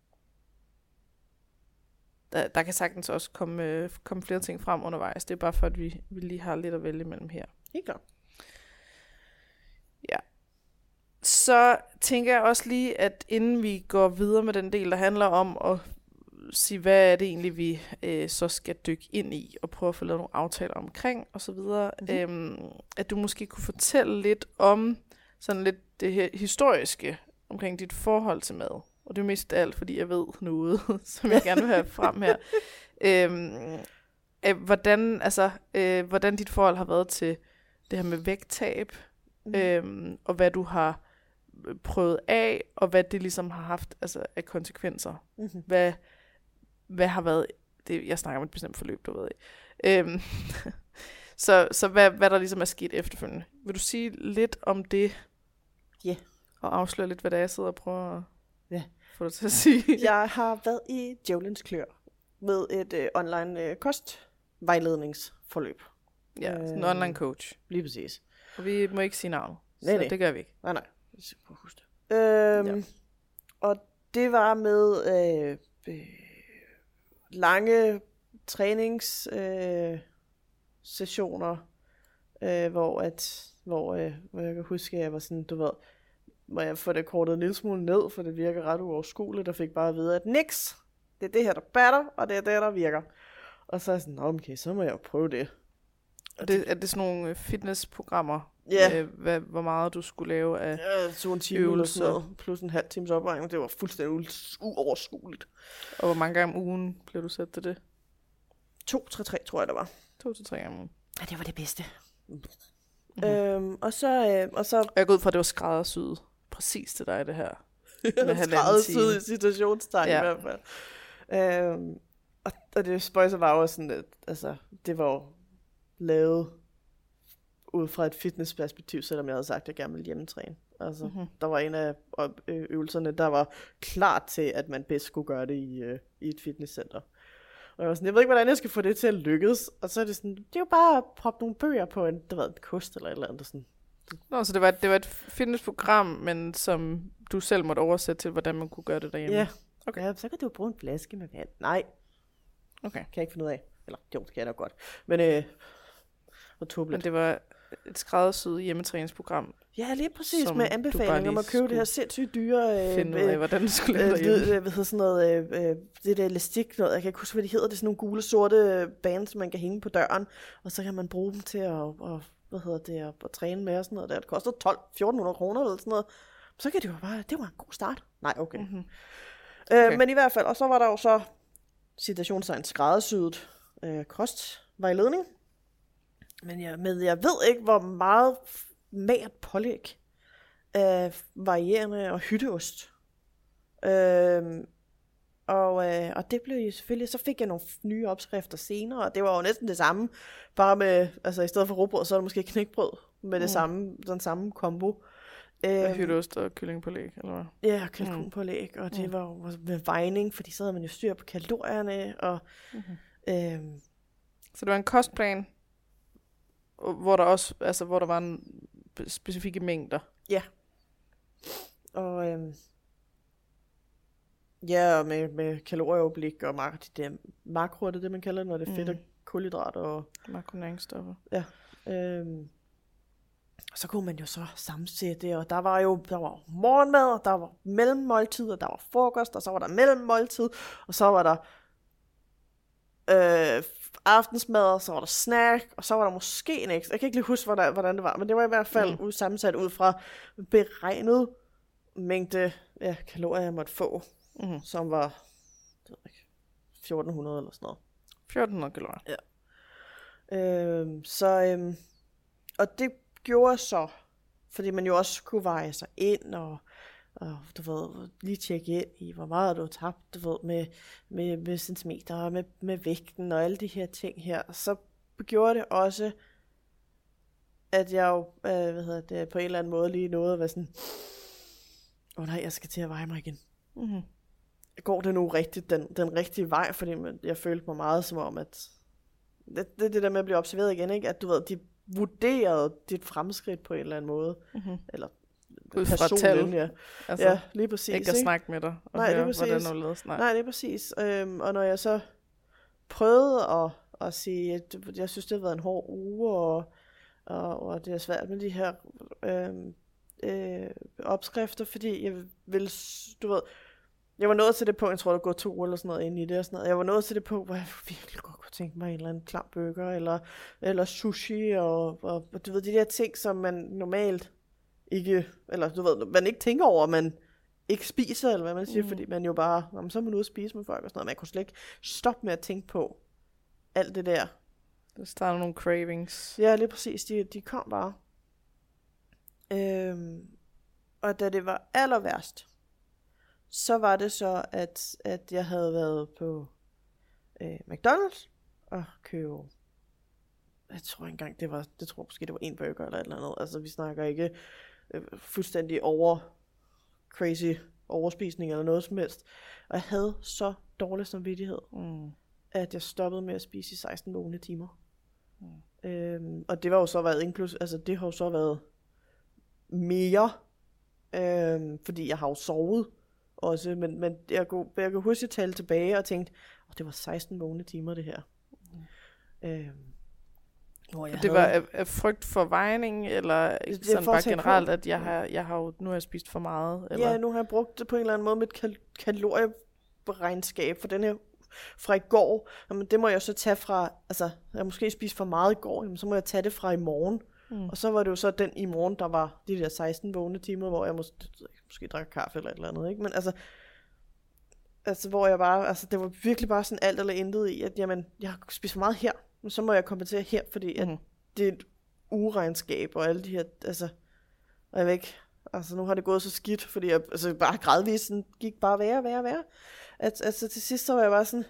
Der, der kan sagtens også komme, øh, komme flere ting frem undervejs. Det er bare for, at vi, vi lige har lidt at vælge mellem her.
Helt klart.
Ja. Så tænker jeg også lige, at inden vi går videre med den del, der handler om at sige, hvad er det egentlig, vi øh, så skal dykke ind i, og prøve at få lavet nogle aftaler omkring, og så videre. Mm-hmm. Øhm, at du måske kunne fortælle lidt om sådan lidt det her historiske omkring dit forhold til mad. Og det er mest alt, fordi jeg ved noget, som jeg gerne vil have frem her. Øhm, øh, hvordan, altså, øh, hvordan dit forhold har været til det her med vægttab, mm. øhm, og hvad du har prøvet af, og hvad det ligesom har haft altså, af konsekvenser. Mm-hmm. Hvad, hvad har været, det, jeg snakker om et bestemt forløb, du ved ikke. Øhm, så så hvad, hvad der ligesom er sket efterfølgende. Vil du sige lidt om det?
Ja. Yeah.
Og afsløre lidt, hvad det er, jeg sidder og prøver at
yeah.
få dig til at sige?
Jeg har været i djævelens klør med et øh, online øh, kostvejledningsforløb.
Ja, øh, en online coach.
Lige præcis.
Og vi må ikke sige navn,
nej,
så
nej.
det gør vi ikke.
Nej, nej. Jeg skal prøve at huske det. Øhm, ja. Og det var med øh, øh, lange træningssessioner, øh, øh, hvor, at, hvor, øh, hvor jeg kan huske, at jeg var sådan, du ved, må jeg få det kortet en lille smule ned, for det virker ret uoverskueligt, og fik bare at vide, at niks, det er det her, der batter, og det er det, der virker. Og så er jeg sådan, okay, så må jeg jo prøve det.
Og det, er det sådan nogle fitnessprogrammer?
Ja.
Øh, hvad, hvor meget du skulle lave af
ja, så en time øvelser. Eller sådan, plus en halv times opregning. Det var fuldstændig uoverskueligt.
Og hvor mange gange om ugen blev du sat til det?
To, tre, tre, tror jeg, der var.
To til tre gange om ugen.
Ja, det var det bedste. Mm-hmm. Øhm, og så... Øh, og så
jeg går ud fra, at det var skræddersyet præcis til dig, det her.
skræddersyet i situationstegn ja. I hvert fald. Øhm, og, og det spøjser var jo sådan, at altså, det var jo lavet ud fra et fitnessperspektiv, selvom jeg havde sagt, at jeg gerne ville hjemmetræne. Altså, mm-hmm. Der var en af øvelserne, der var klart til, at man bedst skulle gøre det i, øh, i et fitnesscenter. Og jeg var sådan, jeg ved ikke, hvordan jeg skal få det til at lykkes. Og så er det sådan, det er jo bare at proppe nogle bøger på en, det var en kost eller et eller andet. Sådan.
Nå, så det var, det var et fitnessprogram, men som du selv måtte oversætte til, hvordan man kunne gøre det derhjemme?
Ja, okay. Ja, så kan du jo bruge en flaske med vand. Nej,
okay.
Kan jeg ikke finde ud af. Eller, jo, det kan jeg nok godt. Men, øh, og
men det var et skræddersyet hjemmetræningsprogram.
Ja, lige præcis, med anbefalinger om at købe det her sindssygt dyre... Øh,
finde ud af, hvordan du skulle lave
øh,
derhjemme.
Øh, hvad hedder sådan noget, øh, det der elastik, noget, jeg kan ikke huske, hvad det hedder, det er sådan nogle gule, sorte bands, man kan hænge på døren, og så kan man bruge dem til at, og, hvad hedder det, at, at træne med og sådan noget der. Det koster tolv til fjorten hundrede kroner eller sådan noget. Så kan det jo bare, det var en god start. Nej, okay. Mm-hmm. okay. Øh, men i hvert fald, og så var der jo så, citationstegn, skræddersyet øh, kostvejledning. Men jeg, med, jeg ved ikke, hvor meget magert pålæg af varierende og hytteost. Øhm, og, øh, og det blev jo selvfølgelig, så fik jeg nogle nye opskrifter senere, og det var jo næsten det samme, bare med, altså i stedet for rugbrød, så er det måske knækbrød med det mm. samme, den samme kombo.
Øhm, hytteost og kyllingpålæg, eller hvad?
Ja, kalkunpålæg, mm. og det mm. var jo med vejning, fordi så havde man jo styr på kalorierne, og... Mm-hmm. Øhm,
så det var en kostplan, hvor der også, altså hvor der var en specifikke mængder?
Ja. Og... Øhm, ja, med, med kalorieoverblik og makro, det der makro, det er det, man kalder det, når det er fedt mm. og kulhydrater og...
makronæringsstoffer.
Ja. Øhm, så kunne man jo så sammensætte, og der var jo der var morgenmad, og der var mellemmåltid, og der var frokost, og så var der mellemmåltid, og så var der øh, aftensmad, og så var der snack, og så var der måske en ekstra. Jeg kan ikke lige huske, hvordan, hvordan det var, men det var i hvert fald mm. sammensat ud fra beregnet mængde ja, kalorier, jeg måtte få, mm. som var det ved ikke, fjorten hundrede eller sådan noget.
fjorten hundrede kalorier?
Ja. Øhm, så, øhm, og det gjorde så, fordi man jo også kunne veje sig ind, og, og du ved, lige tjekke ind i, hvor meget du har tabt, du ved, med, med, med centimeter, og med, med vægten, og alle de her ting her. Så gjorde det også, at jeg jo, øh, hvad hedder det, på en eller anden måde lige nåede at være sådan, åh oh, nej, jeg skal til at veje mig igen. Mm-hmm. Går det nu rigtigt, den, den rigtige vej, fordi jeg følte mig meget som om, at det, det, det der med at blive observeret igen, ikke? At du ved, de vurderede dit fremskridt på en eller anden måde. Mm-hmm. Eller personligt, ja.
Altså,
ja, lige præcis.
Ikke at snakke med dig og
nej,
høre,
præcis.
hvordan du ledes. Nej,
nej, det er præcis. Øhm, og når jeg så prøvede at, at sige, at jeg synes, det har været en hård uge, og, og, og det er svært med de her øhm, øh, opskrifter, fordi jeg vil, du ved, jeg var nået til det punkt, jeg tror, der går to uger eller sådan noget ind i det og sådan noget. Jeg var nået til det punkt, hvor jeg virkelig godt kunne tænke mig en eller anden klam burger, eller, eller sushi, og, og, og du ved, de der ting, som man normalt ikke, eller du ved, man ikke tænker over, man ikke spiser, eller hvad man siger, mm. fordi man jo bare, jamen, så er man ude at spise med folk og sådan noget, men jeg kunne slet ikke stoppe med at tænke på alt det der.
Der starter nogle cravings.
Ja, lige præcis, de, de kom bare. Øhm, og da det var aller værst, så var det så, at, at jeg havde været på øh, McDonald's og købe, jeg tror engang, det var, det tror måske, det var en burger eller et eller andet. Altså, vi snakker ikke øh, fuldstændig over crazy overspisning eller noget som helst. Og jeg havde så dårlig samvittighed, mm. at jeg stoppede med at spise i seksten vågne timer. Mm. Øhm, og det var jo så været inklus, altså det har jo så været mere, øhm, fordi jeg har jo sovet også, men, men jeg, kunne, jeg kunne huske, at jeg talte tilbage og tænkte, åh, det var seksten vågne timer det her. Mm. Øhm, hvor jeg
det
havde...
var af, af frygt for vejning, eller det, sådan bare generelt, på. at jeg har, jeg har jo, nu har jeg spist for meget? Eller?
Ja, nu har jeg brugt det på en eller anden måde med et kal- kalorieregnskab for den her fra i går. Jamen, det må jeg så tage fra, altså, jeg måske spist for meget i går, jamen, så må jeg tage det fra i morgen. Mm. Og så var det jo så den i morgen, der var de der seksten vågne timer, hvor jeg måske, måske drak kaffe eller et eller andet, ikke? Men altså, altså, hvor jeg bare, altså, det var virkelig bare sådan alt eller intet i, at jamen, jeg har spist for meget her, men så må jeg kompensere her, fordi at mm. det er et uregnskab og alle de her, altså, og jeg ved ikke, altså nu har det gået så skidt, fordi jeg altså, bare gradvist sådan, gik bare værre, værre, værre. At, altså til sidst så var jeg bare sådan,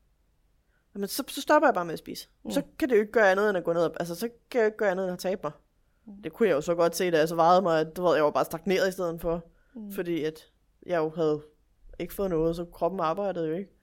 jamen så, så stopper jeg bare med at spise. Mm. Så kan det jo ikke gøre andet end at gå ned, altså så kan jeg jo ikke gøre andet end at tabe mig. Mm. Det kunne jeg jo så godt se, da jeg så vejede mig, at du ved, jeg var bare stagneret i stedet for, mm. fordi at jeg jo havde ikke fået noget, så kroppen arbejdede jo ikke.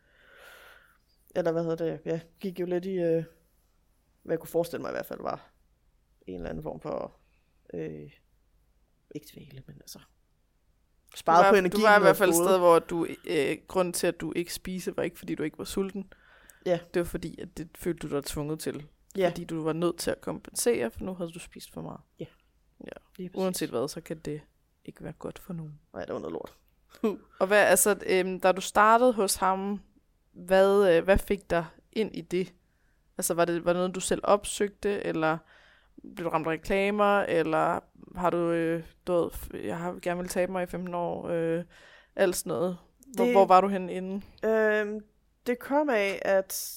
Eller hvad hedder det, jeg gik jo lidt i, øh, hvad jeg kunne forestille mig i hvert fald var en eller anden form for, øh, ikke tvæle, men altså, sparet
var,
på energi.
Du var i hvert fald et sted, hvor du, øh, grunden til, at du ikke spiste, var ikke fordi du ikke var sulten.
Ja.
Det var fordi, at det følte du dig tvunget til.
Ja.
Fordi du var nødt til at kompensere, for nu havde du spist for meget.
Ja.
Ja. Uanset hvad, så kan det ikke være godt for nogen.
Nej, det var noget lort.
Og hvad, altså, øh, da du startede hos ham, hvad, øh, hvad fik dig ind i det? Altså, var det, var det noget, du selv opsøgte, eller blev du ramt af reklamer, eller har du, øh, du ved, jeg har gerne vil tabe mig i femten år, øh, alt sådan noget. Hvor, det, hvor var du henne inden?
Øh, det kom af, at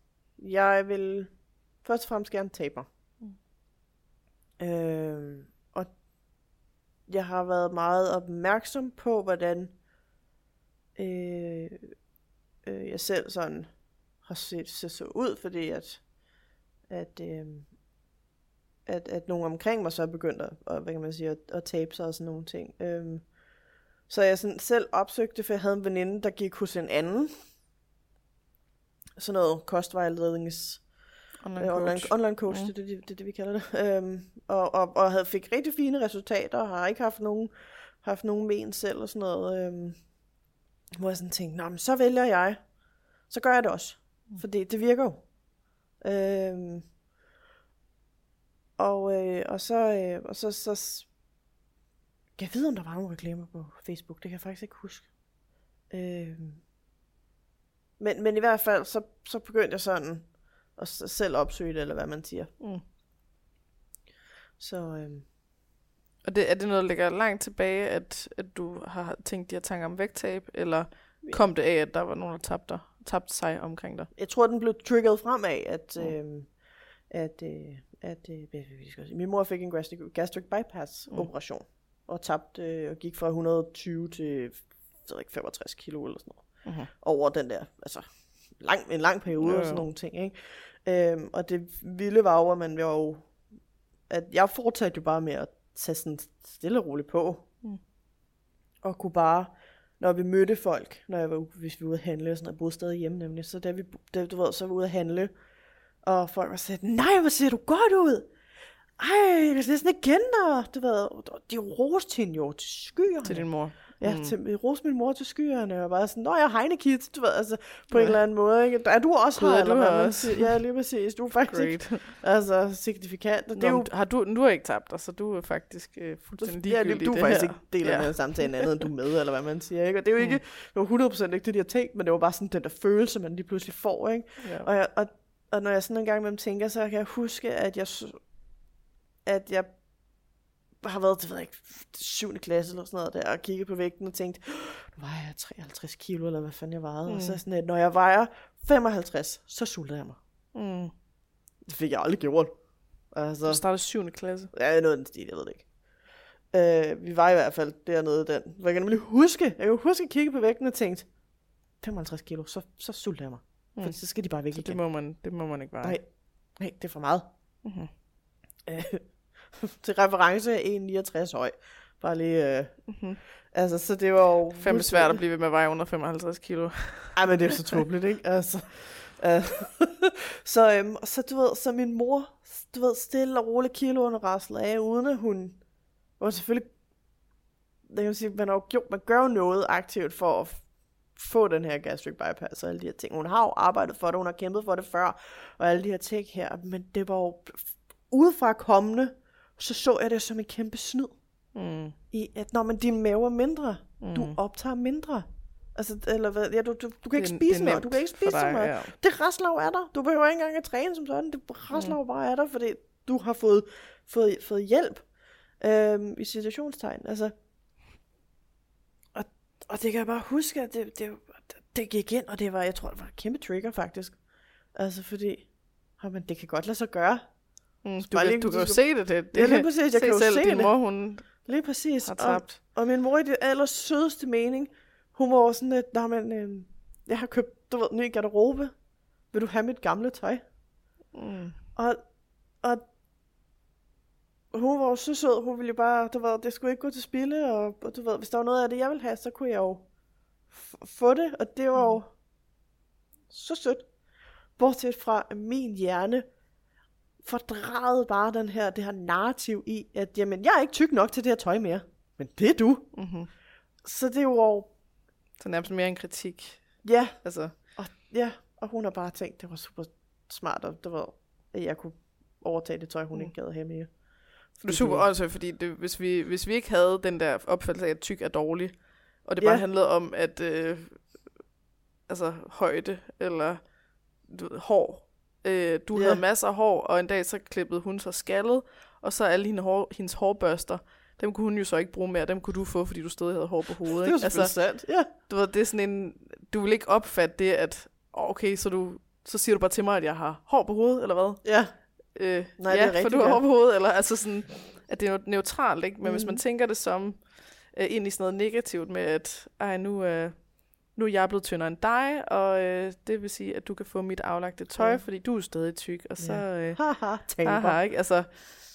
jeg ville først og fremmest gerne tabe mig. Mm. Øh, og jeg har været meget opmærksom på, hvordan øh, øh, jeg selv sådan har set, set så ud, fordi at, at øh, at, at nogen omkring mig så er begyndt at, at, hvad kan man sige, at, at tabe sig og sådan nogle ting. Øhm, så jeg sådan selv opsøgte, for jeg havde en veninde, der gik hos en anden. Sådan noget kostvejlednings...
Online
øh, online,
coach.
online coach,
Mm.
det er det, det, det, vi kalder det. Øhm, og, og, og havde fik rigtig fine resultater, og har ikke haft nogen, haft nogen men selv og sådan noget. Øhm, hvor jeg sådan tænkte, nå, men så vælger jeg. Så gør jeg det også. Mm. Fordi det virker jo. Øhm, og, øh, og så, øh, og så, så jeg ved, om der var nogle reklamer på Facebook. Det kan jeg faktisk ikke huske. Øhm, men, men i hvert fald, så, så begyndte jeg sådan at s- selv opsøge det, eller hvad man siger.
Mm.
Så øhm,
Og det, er det noget, der ligger langt tilbage, at, at du har tænkt de her tanker om vægttab, eller kom det af, at der var nogen, der tabte, dig, tabte sig omkring dig?
jeg tror, den blev triggeret frem af, at,
Mm.
øhm, at, øh, at øh, hvad vil jeg skal sige, min mor fik en gastric, gastric bypass
Mm.
operation, og tabte øh, og gik fra et hundrede og tyve til jeg ved ikke, femogtres kilo eller sådan noget.
Mm-hmm.
Over den der, altså lang, en lang periode
Jo,
og
jo.
sådan nogle ting, ikke? Øhm, og det vilde var jo, at man var jo, at jeg fortsatte jo bare med at tage sådan stille og roligt på,
Mm.
og kunne bare, når vi mødte folk, når jeg var, ude- hvis vi var ude at handle, og sådan noget, jeg boede stadig hjemme nemlig, så da vi, da, du ved, så var vi ude at handle, og folk var sådan, nej, hvor ser du godt ud! Ej, det er næsten ikke kende dig! Du ved, de roste hende jo til skyerne.
Til din mor.
Ja,
Mm.
til, roste min mor til skyerne, og bare sådan, nå, jeg er Heinekit, du ved, altså, på
Ja.
en eller anden måde, ikke? Er du også
Gud,
her,
er
eller
du
hvad
her
man
også?
siger? Ja, lige præcis, du er faktisk,
Great.
altså, signifikant, og det
Nå,
er jo,
men har du, du har ikke tabt dig, så du er faktisk øh, fuldstændig
ja,
ligegyldig
du er
i det
faktisk
her.
ikke del af
Ja.
den her samtale andet, end du er med, eller hvad man siger, ikke? Og det er jo ikke,
Mm.
det var hundrede procent ikke det, de har tænkt, men det var bare sådan den der følelse, man lige pludselig får, ikke?
Ja.
Og, jeg, og, og når jeg sådan en gang med dem tænker, så kan jeg huske, at jeg, s- at jeg har været, det ved jeg ikke, syvende klasse eller sådan noget der, og kigget på vægten og tænkt, nu vejer jeg treoghalvtreds kilo, eller hvad fanden jeg vejede. Mm. Og så
Mm.
sådan, at når jeg vejer femoghalvtreds, så sulter jeg mig.
Mm.
Det fik jeg aldrig gjort.
Du
Altså,
startede syvende klasse.
ja, noget af den stil, jeg ved det ikke. Øh, vi var i hvert fald dernede den. Hvor jeg kan nemlig huske, jeg kan huske at kigge på vægten og tænkte, femoghalvtreds kilo, så, så sulter jeg mig.
Mm.
For så skal de bare væk
Så
igen.
det må man, det må man ikke være.
Nej, nej, det er for meget.
Mm-hmm.
Øh, til reference er en komma niogtres høj. Bare lige, øh,
Mm-hmm.
altså, så det var jo...
Fandme svært at blive ved med at veje under femoghalvtreds kilo.
Ej, men det er så tåbeligt, ikke? Altså, øh, så, øhm, og så, du ved, så min mor, du ved, stille og roligt kiloene rasler af, uden at hun, og selvfølgelig, det kan man sige, man, har jo gjort, man gør jo noget aktivt for at f- få den her gastric bypass og alle de her ting. Hun har jo arbejdet for det, hun har kæmpet for det før, og alle de her ting her, men det var jo udefra kommende, så så jeg det som en kæmpe snyd.
Mm.
I at, når man din mave er mindre, mm. du
Mm.
optager mindre. Altså, eller hvad, ja, du, du, du kan ikke
Det er-
spise
det er
noget,
nemt
du kan ikke
for
spise så
dig,
meget.
ja.
Det rasler jo af dig. Du behøver ikke engang at træne som sådan, det rasler jo bare af dig, fordi du har fået, fået, fået hjælp, øhm, i situationstegn, altså. Og, og det kan jeg bare huske, at det, det, det gik ind, og det var, jeg tror, det var en kæmpe trigger faktisk. Altså, fordi, oh, men det kan godt lade sig gøre.
Mm. Du,
Bare
kan,
lige-
du kan
du
jo
skal-
se det. det, det
Ja, lige præcis, jeg
se
kan jo
selv,
se
din
det.
mor, hun
Lige præcis.
har
Og,
tabt.
Og min mor i det aller sødeste mening, hun var også sådan lidt, nej, men øh, jeg har købt, du ved, ny garderobe. Vil du have mit gamle tøj?
Mm.
Og, og hun var jo så sød, hun ville jo bare, du ved, det skulle ikke gå til spilde, og, og du ved, hvis der var noget af det, jeg ville have, så kunne jeg jo f- få det, og det var jo så sødt. Bortset fra at min hjerne fordrejede bare den her, det her narrativ i, at jamen, jeg er ikke tyk nok til det her tøj mere. Men det er du.
Mm-hmm.
Så det er jo,
Så nærmest mere en kritik.
ja,
Altså,
og, ja, og hun har bare tænkt, det var super smart, og det var, at jeg kunne overtage det tøj, hun
Mm.
ikke gad have mere.
det er super også, fordi det, hvis, vi, hvis vi ikke havde den der opfattelse af, at tyk er dårlig, og det bare
Ja.
handlede om, at øh, altså højde, eller du ved, hår. Øh, du
Ja.
havde masser af hår, og en dag så klippede hun sig skaldet, og så alle hendes, hår, hendes hårbørster, dem kunne hun jo så ikke bruge mere, dem kunne du få, fordi du stadig havde hår på hovedet.
Det er jo
ikke?
selvfølgelig sandt, ja.
Du ved, det er sådan en, du vil ikke opfatte det, at oh, okay, så du så siger du bare til mig, at jeg har hår på hovedet, eller hvad?
Ja,
Øh,
Nej,
ja,
det er
for
rigtigt,
du har
ja.
hår på hovedet, eller altså sådan, at det er noget neutralt, ikke? Men mm. hvis
Mhm.
man tænker det som øh, egentlig sådan noget negativt med, at ej, nu, øh, nu er jeg blevet tyndere end dig, og øh, det vil sige, at du kan få mit aflagte tøj,
Ja.
ja. fordi du er stadig tyk, og så...
Ja.
Øh,
haha, taber.
haha, ikke? Altså,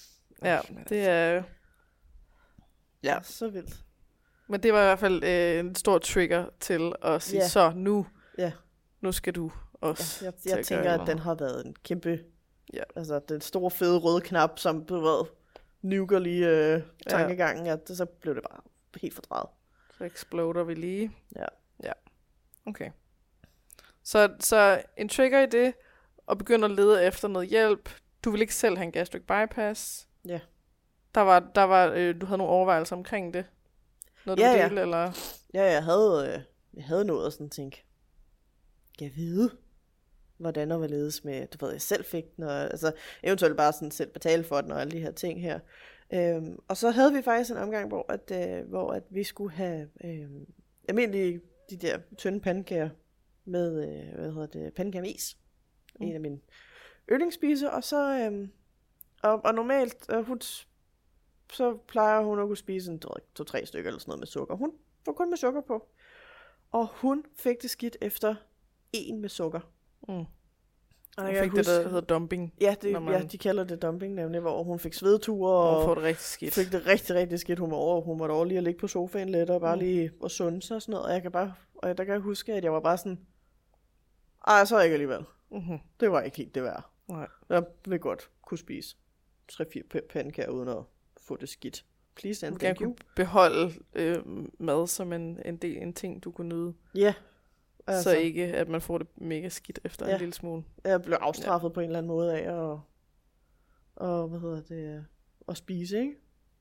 Ja, det er...
Ja, så vildt.
Men det var i hvert fald øh, en stor trigger til at sige,
Ja.
så nu,
Ja.
nu skal du også
Ja, jeg
til
jeg
at
tænker,
gøre
at den
noget.
har været en kæmpe...
Ja.
Altså, den store fede røde knap, som du ved, nuker lige øh, tankegangen, ja. At det, så blev det bare helt fordrejet.
Så exploder vi lige.
Ja.
Ja, okay. Så, så en trigger i det, og begynder at lede efter noget hjælp. Du vil ikke selv have en gastric bypass.
Ja.
Der var, der var, øh, du havde nogle overvejelser omkring det. Noget du
Ja,
ville
ja.
dele, eller?
Ja, jeg havde, øh, jeg havde noget at sådan tænke, kan jeg vide, hvordan og hvorledes med, du ved, jeg selv fik den, og altså eventuelt bare sådan selv betale for den, og alle de her ting her. Øhm, og så havde vi faktisk en omgang, hvor, at, øh, hvor at vi skulle have øh, almindelige, de der tynde pandekager med, øh, hvad hedder det, pandekager med is. Mm. En af mine yndlingsspiser, og så, øh, og, og normalt, øh, hun, så plejer hun at kunne spise en to-tre stykker eller sådan noget med sukker. Hun får kun med sukker på. Og hun fik det skidt efter en med sukker.
Mm.
Og
Og
jeg kan
fik det,
huske,
der hedder dumping.
ja, det,
man-
ja, de kalder det dumping nemlig, hvor hun fik svedture
Og
og
får det rigtig skidt.
fik det rigtig, rigtig skidt. Hun var over, hun måtte over lige at ligge på sofaen lidt og bare
Mm.
lige og sunde sig og sådan noget. Og jeg kan bare, og der kan jeg huske, at jeg var bare sådan, ej, så ikke alligevel.
Mm-hmm.
Det var ikke helt det værd.
Nej.
Jeg vil godt kunne spise tre-fire pandekager uden at få det skidt. Please and
Du
thank
kan
you.
beholde øh, mad som en, en, del, en ting, du kunne nyde.
Ja.
Altså. Så ikke, at man får det mega skidt efter
Ja.
en lille smule.
Jeg blev afstraffet ja. på en eller anden måde af at, og, hvad hedder det, at spise, ikke?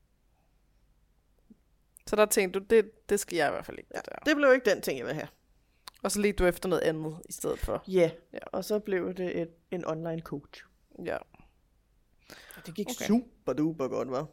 Så der tænkte du, det, det skal jeg i hvert fald ikke.
Ja,
Det der.
det blev ikke den ting, jeg ville have.
Og så ledte du efter noget andet i stedet for.
Ja,
Ja.
og så blev det et, en online coach.
Ja.
Og det gik
Okay.
okay. super duper godt, hva'?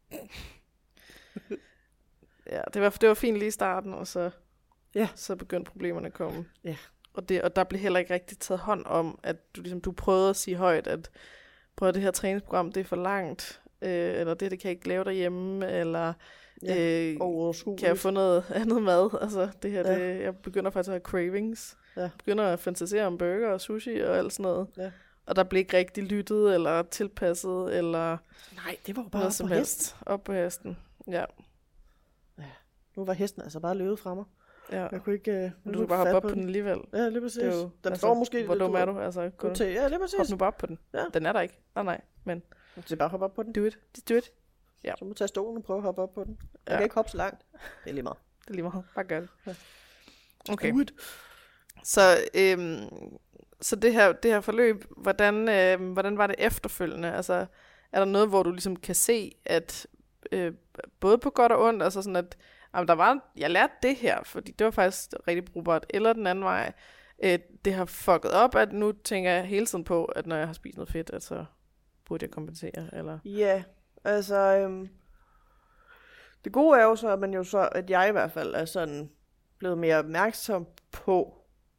Ja, det var, det var fint lige i starten, og så,
Ja.
så begyndte problemerne at komme.
Ja.
Og, det, og der blev heller ikke rigtig taget hånd om, at du, ligesom, du prøvede at sige højt, at prøv at det her træningsprogram, det er for langt, øh, eller det, det kan jeg ikke lave derhjemme, eller
Ja,
øh,
overskueligt.
kan jeg få noget andet mad? Altså, det her,
Ja.
det, jeg begynder faktisk at have cravings.
Ja.
Jeg begynder at fantasere om burger og sushi og alt sådan noget.
Ja.
Og der blev ikke rigtig lyttet, eller tilpasset, eller
Nej, det var jo bare
noget
op
som
på
helst.
hest.
Op på hesten. Ja.
Nu var hesten altså bare løbet fra mig.
ja.
Jeg kunne ikke... Uh,
Men du kan bare hoppe op på den alligevel.
Ja, lige præcis.
Det er jo,
Den
altså,
står måske...
hvor dum
du-
er du? Altså,
du
kun,
til, ja, lige præcis.
hop nu bare op på den.
Ja.
Den er der ikke. Nej, nej. Men
Det er bare at hoppe op på den.
do it. Just do it.
Så må du tage stolen og prøve at hoppe op på den. Jeg
Ja.
kan ikke hoppe så langt. Det er lige meget.
Det er lige meget. Bare gør det.
Ja.
Okay.
Do it.
Så, øhm, så det, her, det her forløb, hvordan, øhm, hvordan var det efterfølgende? Altså, er der noget, hvor du ligesom kan se, at øh, både på godt og ondt, altså sådan at, jamen, der var, jeg lærte det her, fordi det var faktisk rigtig brugbart, eller den anden vej, øh, det har fucket op, at nu tænker jeg hele tiden på, at når jeg har spist noget fedt, at så burde jeg kompensere, eller...
Ja, altså... Øhm, det gode er jo så, at man jo så, at jeg i hvert fald er sådan blevet mere opmærksom på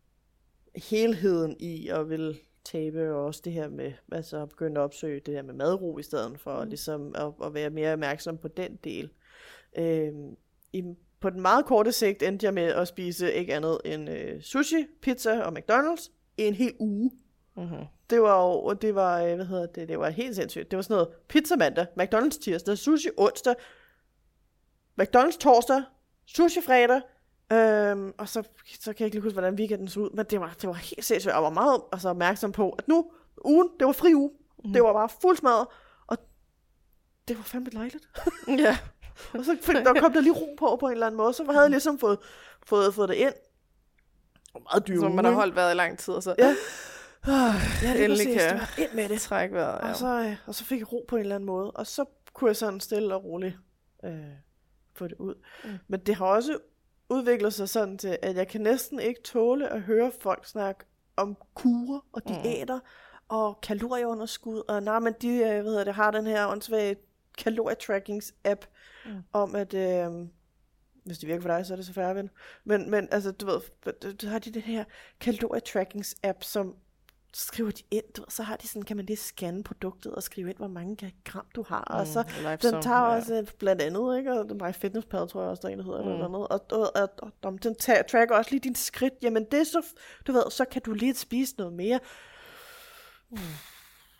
helheden i at vil tabe, og også det her med, altså at begynde at opsøge det her med madro i stedet for, mm. ligesom at, at være mere opmærksom på den del. Øhm, i, på den meget korte sigt endte jeg med at spise ikke andet end øh, sushi, pizza og McDonald's i en hel uge.
Mm-hmm.
Det var jo, det var, øh, hvad hedder det, det var helt sindssygt. Det var sådan noget pizza mandag, McDonald's tirsdag, sushi onsdag, McDonald's torsdag, sushi fredag, øhm, og så, så kan jeg ikke lige huske, hvordan weekenden så ud, men det var, det var helt sindssygt. Jeg var meget altså, opmærksom på, at nu, ugen, det var fri uge. Mm. Det var bare fuld smadret, og det var fandme dejligt.
Ja.
Og så fik, der kom der lige ro på på en eller anden måde, så havde jeg ligesom fået, fået, fået det ind. Det var meget dyrt.
Som man har holdt vejret i lang tid, og så...
Ja. Ja, lige
Endelig
præcis.
kan
Det var ind med det.
trække vejret, ja.
Og så, øh, og så fik jeg ro på en eller anden måde. Og så kunne jeg sådan stille og roligt øh, få det ud. Mm. Men det har også udviklet sig sådan til, at jeg kan næsten ikke tåle at høre folk snakke om kurer og diæter mm. og kalorieunderskud. Og nej, men de øh, hvad hedder det, har den her åndssvage kalorietrackings-app mm. om, at... Øh, hvis det virker for dig, så er det så færre ven. Men, men altså, du ved, du har de den her kalorietrackings-app, som skriver de ind, du ved, så har de sådan, kan man lige scanne produktet og skrive ind, hvor mange gram du har, mm, og så den tager ja. også blandt andet, ikke, og My Fitness Pal, tror jeg også, der er en, der hedder, mm. eller noget, og, og, og, og, og den tager, tracker også lige din skridt, jamen det er så, du ved, så kan du lige spise noget mere. Mm.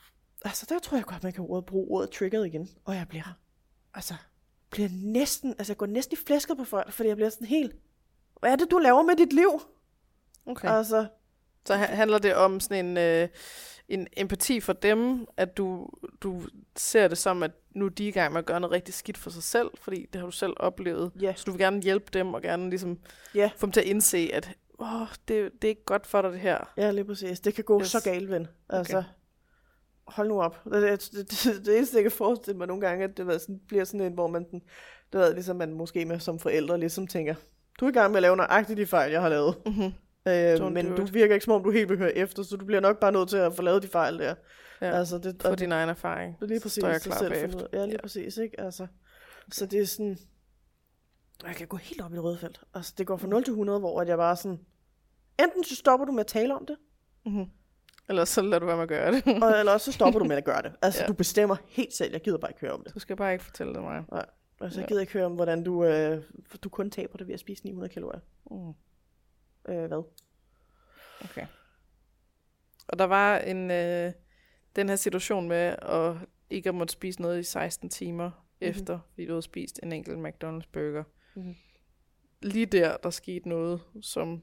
altså der tror jeg godt, man kan bruge ordet triggered igen. Og jeg bliver, altså, bliver næsten, altså jeg går næsten i flæsket på folk, fordi jeg bliver sådan helt, hvad er det, du laver med dit liv?
Okay.
Altså,
så handler det om sådan en, øh, en empati for dem, at du, du ser det som, at nu er de i gang med at gøre noget rigtig skidt for sig selv, fordi det har du selv oplevet.
Yeah.
Så du vil gerne hjælpe dem, og gerne ligesom
yeah. få
dem til at indse, at åh, det, det er ikke godt for dig, det her.
Ja, lige præcis. Det kan gå yes. så galt, ven. Altså, okay. Hold nu op. Det, det, det, det eneste, jeg kan forestille mig nogle gange, at det sådan, bliver sådan en, hvor man, den, det ved, ligesom man måske med som forældre ligesom tænker, du er i gang med at lave nøjagtigt de fejl, jeg har lavet. Mm-hmm. Øh, men du virker ikke som om, du helt vil høre efter, så du bliver nok bare nødt til at få lavet de fejl der.
Ja, altså, det, for din egen erfaring.
Det er lige præcis.
Står jeg klar
selv
bagefter.
Ja, lige ja. præcis. Ikke? Altså, okay. Så det er sådan, jeg kan gå helt op i det røde felt. Altså, det går fra nul til hundrede, hvor jeg bare sådan, enten så stopper du med at tale om det,
mm-hmm. eller så lader du være med at gøre det.
og, eller så stopper du med at gøre det. Altså, ja. Du bestemmer helt selv, jeg gider bare ikke høre om det.
Du skal bare ikke fortælle det mig.
Nej, altså, jeg gider ikke høre om, hvordan du, øh, du kun taber det ved at spise ni hundrede kalorier. Mm. Øh, hvad?
Okay. Og der var en øh, den her situation med at ikke at måtte spise noget i seksten timer mm-hmm. efter, fordi du havde spist en enkelt McDonald's burger. Mm-hmm. Lige der, der skete noget, som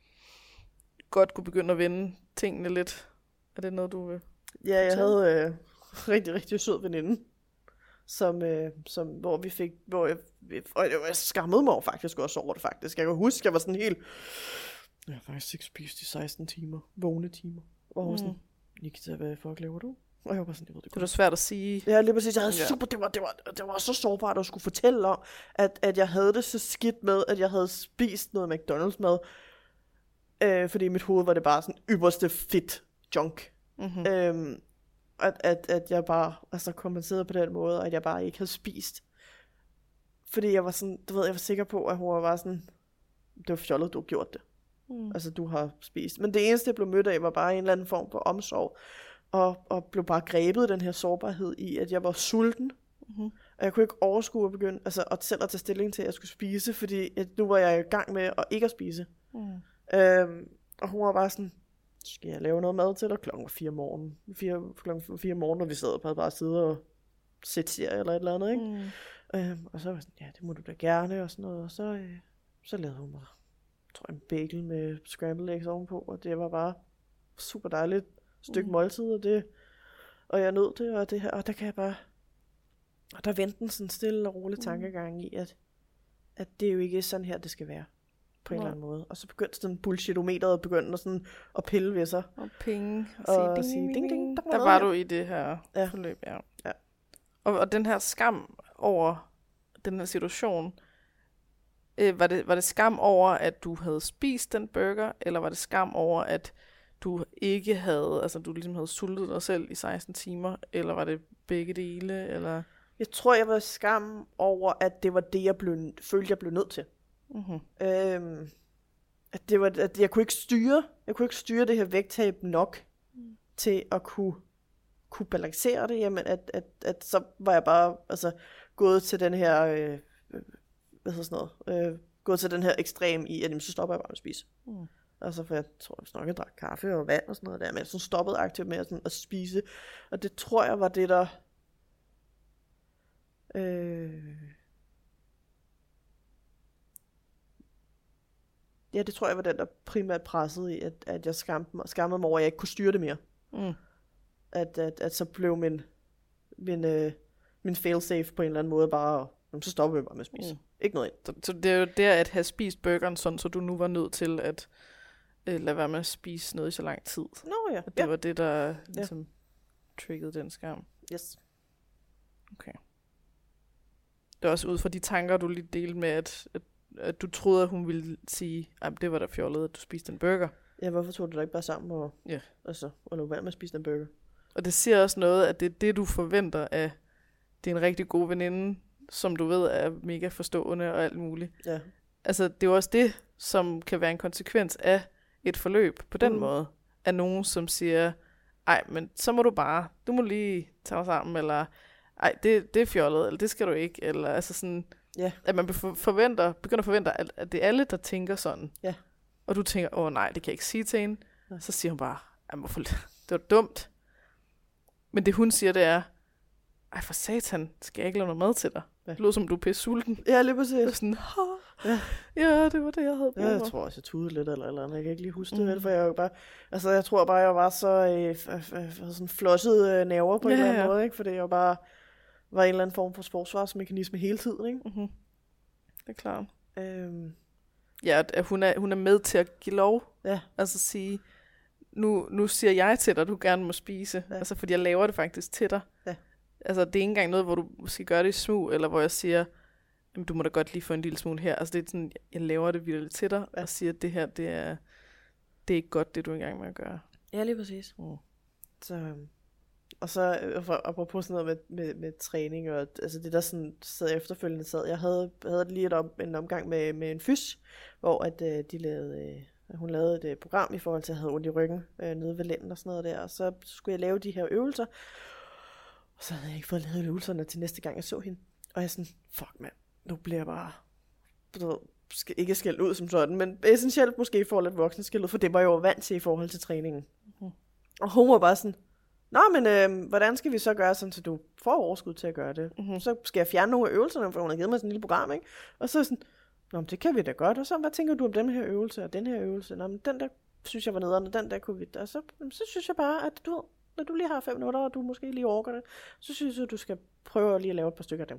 godt kunne begynde at vende tingene lidt. Er det noget, du vil
Ja, jeg fortælle? havde øh, rigtig, rigtig sød veninde, som, øh, som, hvor vi fik, hvor jeg, og jeg skammede mig faktisk også over det faktisk. Jeg kan huske, jeg var sådan helt, jeg har faktisk ikke spist i seksten timer, vågne timer. Og mm. sådan, Nikita, hvad fuck laver du? Og jeg var sådan, jeg ved det.
Det var svært at sige.
Ja, lige præcis. Jeg havde ja. super, det var, det var, det var så sårbart at skulle fortælle om, at, at jeg havde det så skidt med, at jeg havde spist noget McDonald's mad. Øh, fordi i mit hoved var det bare sådan ypperste fit junk. Mm-hmm. Øhm, at, at, at jeg bare altså kompenserede på den måde, og at jeg bare ikke havde spist. Fordi jeg var sådan, du ved, jeg var sikker på, at hun var bare sådan, det var fjollet, du har gjort det. Mm. Altså, du har spist. Men det eneste, jeg blev mødt af, var bare en eller anden form for omsorg. Og, og blev bare grebet den her sårbarhed i, at jeg var sulten. Mm-hmm. Og jeg kunne ikke overskue at begynde, altså at selv at tage stilling til, at jeg skulle spise, fordi at nu var jeg i gang med at ikke at spise. Mm. Øhm, og hun var bare sådan, skal jeg lave noget mad til dig? Klokken var fire om morgenen. Fire, klokken fire om morgenen, og vi sad og bare sidde og sætte serie eller et eller andet, ikke? Mm. Øhm, og så var jeg sådan, ja, det må du da gerne, og sådan noget. Og så, øh, så lavede hun mig, tror jeg, en bagel med scrambled eggs ovenpå, og det var bare super dejligt stykke mm. måltid, og det, og jeg nød det, og det her, og der kan jeg bare, og der vendte en sådan stille og rolig tankegang i, at, at det er jo ikke sådan her, det skal være, på en ja. eller anden måde. Og så begyndte sådan bullshitometeret at begynde at, sådan, at pille ved sig.
Og ping,
og, og sige ding, ding, ding. Der var,
der var du i det her ja. forløb, ja.
ja.
Og, og den her skam over den her situation, øh, var, det, var det skam over, at du havde spist den burger, eller var det skam over, at du ikke havde, altså du ligesom havde sultet dig selv i seksten timer, eller var det begge dele, eller?
Jeg tror, jeg var skam over, at det var det, jeg blev, følte, jeg blev nødt til. Mm-hmm. Øhm, at det var, at jeg kunne ikke styre, jeg kunne ikke styre det her vægttab nok, mm. til at kunne, kunne balancere det, jamen at, at, at så var jeg bare, altså, gået til den her, øh, hvad hedder sådan noget, øh, gået til den her ekstrem i, at jamen, så stopper jeg bare med at spise. Mm. Altså, for jeg tror, jeg snakkede, jeg drak kaffe og vand og sådan noget der, men jeg sådan stoppede aktivt med at, sådan, at spise. Og det tror jeg var det, der... Øh... Ja, det tror jeg var den, der primært pressede i, at, at jeg skammede mig, skammede mig over, at jeg ikke kunne styre det mere. Mm. At, at, at så blev min, min, øh, min fail-safe på en eller anden måde bare... Så stopper vi bare med at spise. Mm. Ikke noget ind.
Så, så det er jo der at have spist burgeren sådan, så du nu var nødt til at øh, lade være med at spise noget i så lang tid.
Nå ja.
Og det
ja.
var det, der ligesom ja. triggede den skam.
Yes.
Okay. Det er også ud fra de tanker, du lige delte med, at, at, at du troede, at hun ville sige, at det var da fjollet, at du spiste en burger.
Ja, hvorfor tog du da ikke bare sammen og,
ja.
altså, og lade være med at spise en burger?
Og det siger også noget, at det er det, du forventer af din rigtig gode veninde, som du ved er mega forstående og alt muligt.
Ja.
Altså, det er jo også det, som kan være en konsekvens af et forløb på den mm. måde. Af nogen, som siger, ej, men så må du bare, du må lige tage dig sammen, eller ej, det, det er fjollet, eller det skal du ikke, eller altså sådan,
ja.
at man forventer, begynder at forvente, at, at det er alle, der tænker sådan.
Ja.
Og du tænker, åh nej, det kan jeg ikke sige til hende. Ja. Så siger hun bare, ej, hvorfor, det var dumt. Men det hun siger, det er, ej for satan, skal jeg ikke lave noget mad til dig?
Ja.
Det lyder som, du er pisse sulten.
Ja, lige præcis.
Det er sådan, ja. ja, det var det, jeg havde brug
Ja, jeg
for.
tror også, jeg tudede lidt eller eller andet. Jeg kan ikke lige huske
Mm.
det, for jeg er jo bare... Altså, jeg tror bare, jeg var så øh, f- f- f- sådan flosset øh, nerver på
Ja,
en eller anden
ja.
måde, ikke? Fordi jeg bare var en eller anden form for forsvarsmekanisme hele tiden, ikke?
Mm-hmm. Det er klart.
Øhm,
Ja, at at hun er, hun er med til at give lov.
ja,
Altså sige, nu, nu siger jeg til dig, at du gerne må spise.
Ja.
Altså, fordi jeg laver det faktisk til dig.
Ja.
Altså, det er ikke engang noget, hvor du skal gøre det i smug, eller hvor jeg siger, jamen, du må da godt lige få en lille smule her. Altså, det er sådan, jeg laver det virkelig til dig,
Ja.
og siger, at det her, det er, det er ikke godt, det du er i gang med at gøre.
ja, lige præcis.
Mm.
Så, øhm, og så, øh, for, apropos sådan noget med, med, med træning, og altså det der sådan, sad efterfølgende sad, jeg havde, havde lige et om, en omgang med, med en fys, hvor at, øh, de lavede, øh, hun lavede et øh, program i forhold til, at jeg havde ondt i ryggen, øh, nede ved lænden og sådan noget der, og så skulle jeg lave de her øvelser, og så havde jeg ikke fået lavet øvelserne til næste gang, jeg så hende, og jeg sådan, fuck mand, nu bliver jeg bare, du ved, skal ikke skældt ud som sådan, men essentielt måske få lidt voksenskældet, for det var jeg jo vant til i forhold til træningen.
Mhm.
Og hun var bare sådan, nå, men øh, hvordan skal vi så gøre sådan, så du får overskud til at gøre det?
Mhm.
Så skal jeg fjerne nogle af øvelserne, for hun har givet mig sådan et lille program, ikke? Og så sådan, nå, men det kan vi da godt. Og så, hvad tænker du om den her øvelse og den her øvelse? Nå, men den der synes jeg var nederen, og den der kunne vi... Og så, så synes jeg bare, at du, når du lige har fem minutter, og du måske lige orker det, så synes jeg, at du skal prøve at lige at lave et par stykker af dem.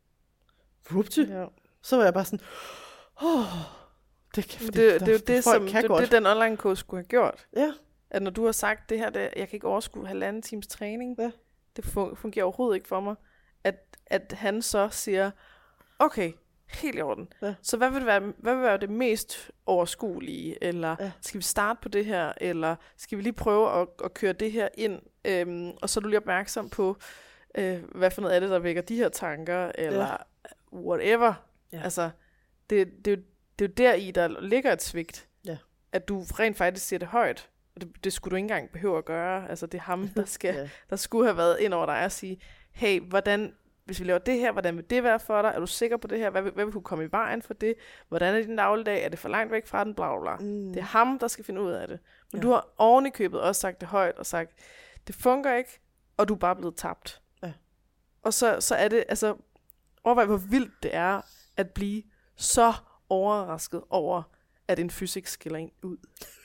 Vupti.
Ja.
Så var jeg bare sådan, åh, det kan
Det, det, det er jo det,
folk
som
kan
det,
godt.
det, den online coach skulle have gjort.
Ja,
At når du har sagt, det her, det, jeg kan ikke overskue halvanden times træning,
Ja.
det fun- fungerer overhovedet ikke for mig, at, at han så siger, okay, helt i orden.
Ja.
Så hvad vil, det være, hvad vil være det mest overskuelige? Eller
Ja.
skal vi starte på det her? Eller skal vi lige prøve at, at køre det her ind? Øhm, og så er du lige opmærksom på, øh, hvad for noget af det, der vækker de her tanker, eller
Ja.
whatever.
Ja.
Altså, det, det, er jo- det er jo der i, der ligger et svigt.
Ja.
At du rent faktisk siger det højt. Det, det skulle du ikke engang behøve at gøre. Altså, det er ham, der, skal,
ja.
der skulle have været ind over dig og sige, hey, hvordan, hvis vi laver det her, hvordan vil det være for dig? Er du sikker på det her? Hvad, vil- hvad vil kunne komme i vejen for det? Hvordan er din dagligdag? Er det for langt væk fra den? Bla, bla, bla.
Mm.
Det er ham, der skal finde ud af det. Men
Ja.
du har oven i købet også sagt det højt og sagt, det fungerer ikke, og du er bare blevet tabt.
Ja.
Og så, så er det, altså, overvej, hvor vildt det er at blive så overrasket over, at en fysik skiller en ud.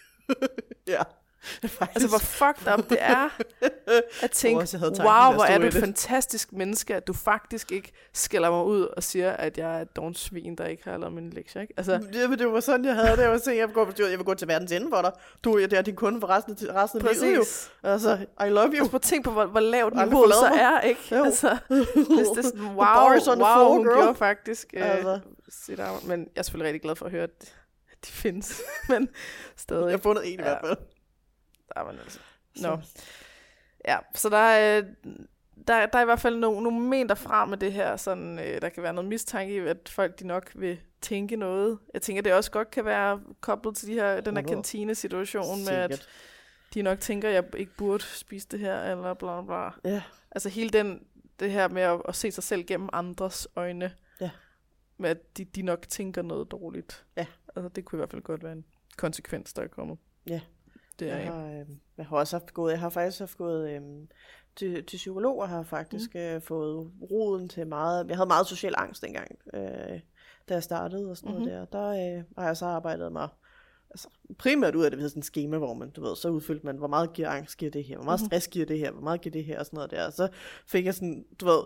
Ja. Faktisk.
Altså, hvor fucked up det er at tænke,
også, jeg havde tanken,
wow,
der
hvor er
stod
du
i
et
det.
fantastisk menneske, at du faktisk ikke skælder mig ud og siger, at jeg er et dårligt svin, der ikke har lavet min lektie, ikke? Altså,
Ja, men det var sådan, jeg havde det. Jeg var sådan, jeg vil gå, jeg vil gå til verdens ende for dig. Du er der din kunde for resten af, resten af livet jo.
præcis.
Altså, I love you.
Altså, prøv at tænke på, hvor, hvor lavt
Aldrig
niveauet så
forladt mig.
er, ikke?
Jo.
Altså, hvis det er sådan, wow,
bar is on the
wow,
floor,
hun
girl.
gjorde faktisk øh,
Altså.
sit arbejde. Men jeg er selvfølgelig rigtig glad for at høre, at de findes. Men stadig.
Jeg har fundet en i
Ja.
hvert fald.
Der, men altså.
Så-
Nå. Ja, så der er, øh, der, der er i hvert fald nogle, nogle momenter fra med det her, sådan, øh, der kan være noget mistanke i, at folk de nok vil tænke noget. Jeg tænker, det også godt kan være koblet til de her, den her
hundrede.
kantine-situation med, at
Sikkert.
de nok tænker, at jeg ikke burde spise det her, eller bla bla bla.
Ja.
Altså hele den, det her med at, at se sig selv gennem andres øjne,
Ja.
med at de, de nok tænker noget dårligt.
Ja.
Altså det kunne i hvert fald godt være en konsekvens, der er kommet.
Ja.
Det er
Jeg
jeg.
har, øh, jeg har også haft gået, jeg har faktisk haft gået øh, til, til psykologer, har faktisk mm. øh, fået roden til meget, jeg havde meget social angst dengang, øh, da jeg startede og sådan
Mhm.
noget der. Der øh, har jeg så arbejdet mig altså, primært ud af det, ved sådan et schema, hvor man, du ved, så udfyldte man, hvor meget giver angst giver det her, hvor meget
Mhm.
stress giver det her, hvor meget giver det her og sådan noget der. Og så fik jeg sådan, du ved,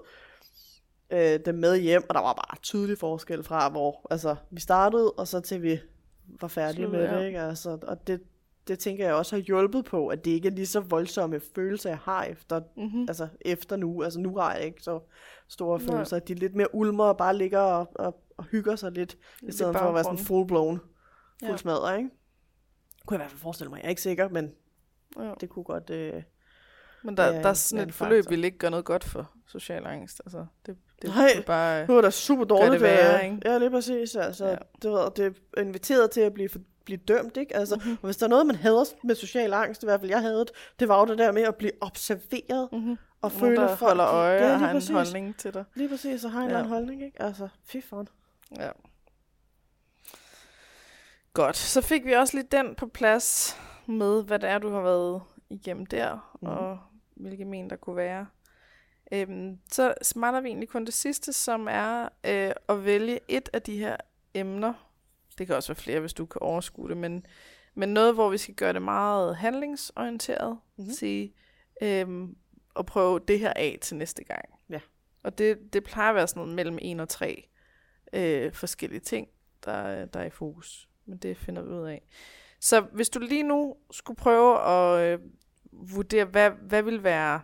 øh, dem med hjem, og der var bare tydelig forskel fra, hvor altså, vi startede, og så til vi var færdige
Slut,
med
ja.
det, ikke? Altså, og det, det tænker jeg også har hjulpet på, at det ikke er lige så voldsomme følelser, jeg har efter,
Mm-hmm.
altså efter nu. Altså nu har jeg ikke så store
Nej.
følelser. De er lidt mere ulmer og bare ligger og, og, og hygger sig lidt, i stedet for at være sådan full-blown, fuld
Ja.
smadret, ikke? Kunne jeg i hvert fald forestille mig. Jeg er ikke sikker, men
Ja.
det kunne godt... Øh...
Men der,
Ja,
der er
en-
sådan
en
et forløb,
faktor.
vil ikke gøre noget godt for social angst. Altså, det, det
Nej.
er bare...
Det var da super dårligt.
det værre,
øh,
ikke?
Ja, lige præcis. Altså,
Ja.
ja. det, var, det er inviteret til at blive, for, blive dømt, ikke? Altså,
Mhm.
mm-hmm. Og hvis der er noget, man hader med social angst, i hvert fald jeg havde det, det var jo det der med at blive observeret
Mm-hmm.
og
Nogen,
føle
der
folk.
holder øje
ja,
og
lige
har en
præcis.
holdning til dig.
Lige præcis, og har en
Ja.
eller anden holdning, ikke? Altså, fy fan.
Ja. Godt, så fik vi også lige den på plads med, hvad det er, du har været igennem der,
Mhm.
og hvilke men der kunne være. Øhm, så smarter vi egentlig kun det sidste, som er øh, at vælge et af de her emner. Det kan også være flere, hvis du kan overskue det, men, men noget, hvor vi skal gøre det meget handlingsorienteret. Mm-hmm. Sige, øhm, og prøve det her af til næste gang.
Ja.
Og det, det plejer at være sådan noget mellem en og tre øh, forskellige ting, der, der er i fokus. Men det finder vi ud af. Så hvis du lige nu skulle prøve at øh, vurdere, hvad, hvad vil være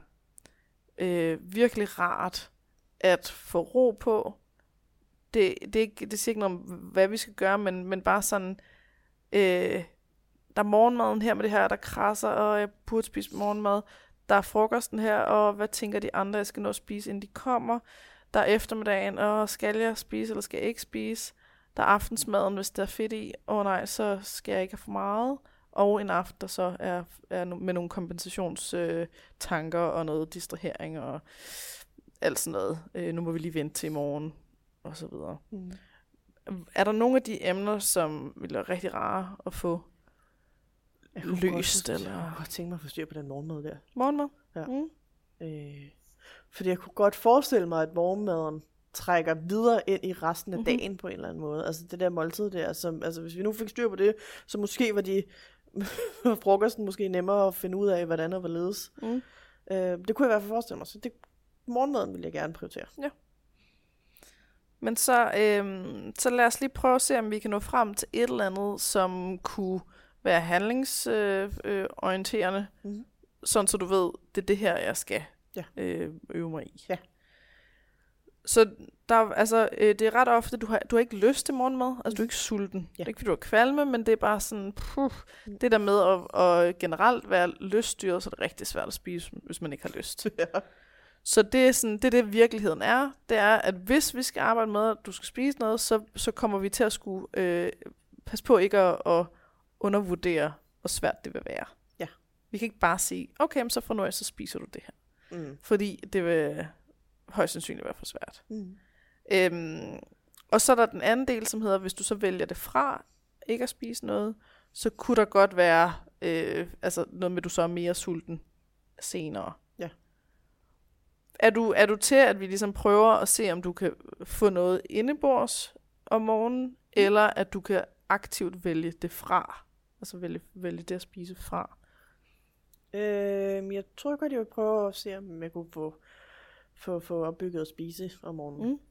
øh, virkelig rart at få ro på. Det, det, er ikke, det siger ikke noget om, hvad vi skal gøre, men, men bare sådan, øh, der er morgenmaden her med det her, der krasser, og jeg burde spise morgenmad. Der er frokosten her, og hvad tænker de andre, jeg skal nå at spise, inden de kommer. Der er eftermiddagen, og skal jeg spise, eller skal jeg ikke spise. Der er aftensmaden, hvis der er fedt i. Åh oh, nej, så skal jeg ikke have for meget. Og en aften, der så er, er med nogle kompensationstanker øh, og noget distrahering og alt sådan noget. Øh, nu må vi lige vente til i morgen, og så videre. Mm. Er der nogle af de emner, som vil være rigtig rare at få jeg løst?
Godt,
eller?
Jeg kunne godt tænke mig at få styr på den morgenmad der.
Morgenmad?
Ja.
Mm.
Øh, fordi jeg kunne godt forestille mig, at morgenmaden trækker videre ind i resten af mm-hmm. dagen på en eller anden måde. Altså det der måltid der, som, altså hvis vi nu fik styr på det, så måske var de frokosten måske nemmere at finde ud af, hvordan og hvorledes. Mm. Øh, det kunne jeg i hvert fald forestille mig, så det, morgenmaden vil jeg gerne prioritere.
Ja. Men så, øhm, så lad os lige prøve at se, om vi kan nå frem til et eller andet, som kunne være handlingsorienterende, øh, øh, mm-hmm. sådan så du ved, det er det her, jeg skal ja. øh, øve mig i.
Ja.
Så der, altså, øh, det er ret ofte, du har, du har ikke lyst til morgenmad, altså du er ikke sulten. Ja. Det er ikke, fordi du har kvalme, men det er bare sådan, puh, det der med at, at generelt være lyststyret, så er det rigtig svært at spise, hvis man ikke har lyst. Ja. Så det er, sådan, det er det, virkeligheden er. Det er, at hvis vi skal arbejde med, at du skal spise noget, så, så kommer vi til at skulle øh, passe på ikke at, at undervurdere, hvor svært det vil være.
Ja.
Vi kan ikke bare sige, okay, så fra nu af, så spiser du det her. Mm. Fordi det vil højst sandsynligt være for svært. Mm. Øhm, og så er der den anden del, som hedder, hvis du så vælger det fra, ikke at spise noget, så kunne der godt være øh, altså noget med, at du så er mere sulten senere.
Ja.
Er du, er du til, at vi ligesom prøver at se, om du kan få noget indebords om morgenen, mm. eller at du kan aktivt vælge det fra? Altså vælge, vælge det at spise fra?
Øh, jeg tror godt, jeg vil prøve at se, om jeg kunne få, få, få opbygget at spise om morgenen. Mm.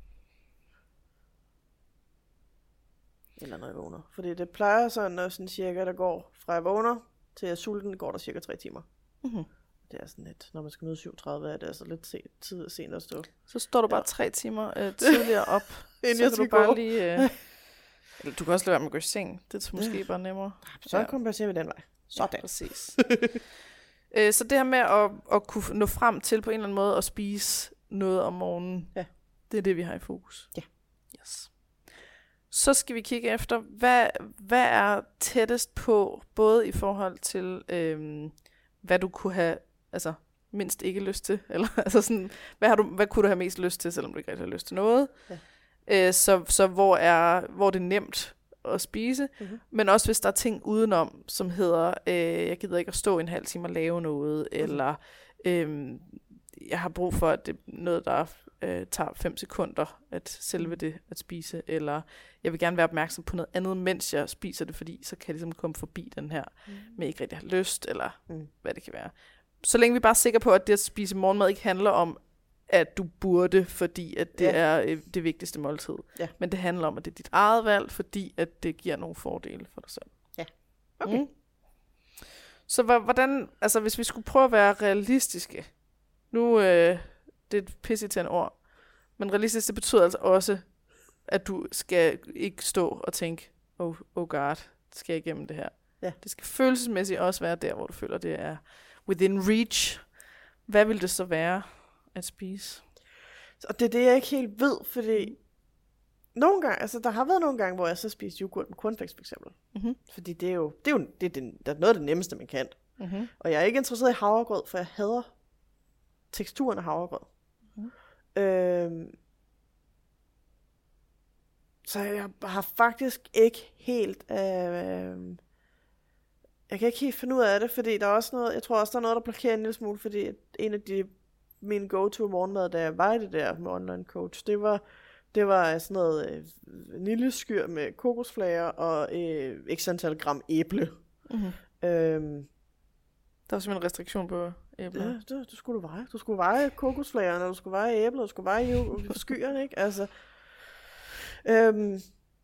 Eller når jeg vågner. Fordi det plejer sådan, når sådan cirka, der går fra jeg vågner til jeg er sulten, går der cirka tre timer. Mm-hmm. Det er sådan lidt, når man skal møde syv tredive, er det altså lidt se, tid sent at stå.
Så står du bare ja. tre timer øh, tidligere op,
inden jeg skal
du bare gå. Lige... Øh, eller du kan også lade være med at gå i seng. Det er måske ja. bare nemmere.
Så ja. kompenserer vi den vej. Sådan.
Ja, præcis. øh, så det her med at, at kunne nå frem til på en eller anden måde at spise noget om morgenen,
ja.
det er det, vi har i fokus.
Ja.
Yes. Så skal vi kigge efter, hvad, hvad er tættest på, både i forhold til, øhm, hvad du kunne have altså, mindst ikke lyst til, eller altså sådan, hvad, har du, hvad kunne du have mest lyst til, selvom du ikke rigtig har lyst til noget. Ja. Øh, så så hvor, er, hvor det er nemt at spise, mm-hmm. men også hvis der er ting udenom, som hedder, øh, jeg gider ikke at stå en halv time og lave noget, mm-hmm. eller øh, jeg har brug for, at det er noget, der øh, tager fem sekunder, at selve det at spise, eller jeg vil gerne være opmærksom på noget andet, mens jeg spiser det, fordi så kan jeg ligesom komme forbi den her, mm. men ikke rigtig har lyst, eller mm. hvad det kan være. Så længe vi bare er sikre på, at det at spise morgenmad ikke handler om, at du burde, fordi at det ja. er øh, det vigtigste måltid.
Ja.
Men det handler om, at det er dit eget valg, fordi at det giver nogle fordele for dig selv.
Ja, okay. Mm.
Så hvordan, altså hvis vi skulle prøve at være realistiske, nu, øh, det er et pisseirriterende ord, men realistisk, det betyder altså også, at du skal ikke stå og tænke, oh, oh god, skal jeg igennem det her?
Ja. Det
skal følelsesmæssigt også være der, hvor du føler, det er within reach. Hvad vil det så være at spise?
Og det er det, jeg ikke helt ved, fordi nogle gange, altså der har været nogle gange, hvor jeg så spiser yoghurt med cornflakes for eksempel. Mm-hmm. Fordi det er jo, det er jo det er det, det er noget af det nemmeste, man kan. Mm-hmm. Og jeg er ikke interesseret i havregrød, for jeg hader teksturen af havregrød. Mm-hmm. Øhm, så jeg har faktisk ikke helt øh, Jeg kan ikke helt finde ud af det, fordi der er også noget, jeg tror også, der er noget, der blokerer en lille smule, fordi en af de mine go-to morgenmad, da jeg var i det der med online coach, det var, det var sådan noget øh, vaniljeskyr med kokosflager og øh, x antal gram æble.
Mm-hmm.
Øhm,
der var simpelthen restriktion på æbler.
Ja, det, det skulle du veje. Du skulle veje kokosflagerne, du skulle veje æbler, du skulle veje skyerne, ikke? Altså, øhm,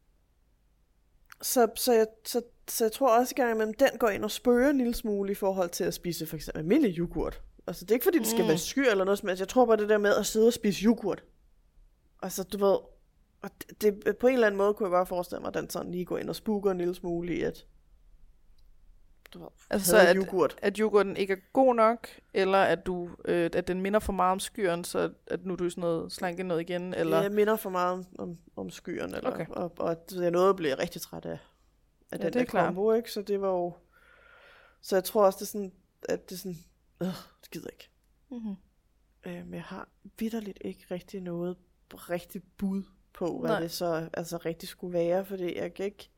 så, så, jeg, så, så jeg tror også, at den går ind og spørger en lille smule i forhold til at spise for eksempel almindelig yoghurt. Altså, det er ikke fordi, det skal mm. være skyr eller noget som helst. Jeg tror bare det der med at sidde og spise yoghurt. Altså, du ved, og det, det, på en eller anden måde kunne jeg godt forestille mig, at den sådan lige går ind og spuger en lille smule i, at du ved,
altså, så at, yoghurt. at yoghurten ikke er god nok, eller at, du, øh, at den minder for meget om skyren, så at nu er du sådan noget slanke noget igen, eller?
Ja, jeg minder for meget om, om, om skyren, eller, okay. og, og jeg nåede at blive rigtig træt af, af ja, den der kombo, ikke? Så det var jo, så jeg tror også, det er sådan, at det er sådan, øh, det gider ikke. Mm-hmm. Øh, men jeg har vitterligt ikke rigtig noget rigtig bud på, hvad Nej. det så altså rigtig skulle være, fordi jeg kan ikke.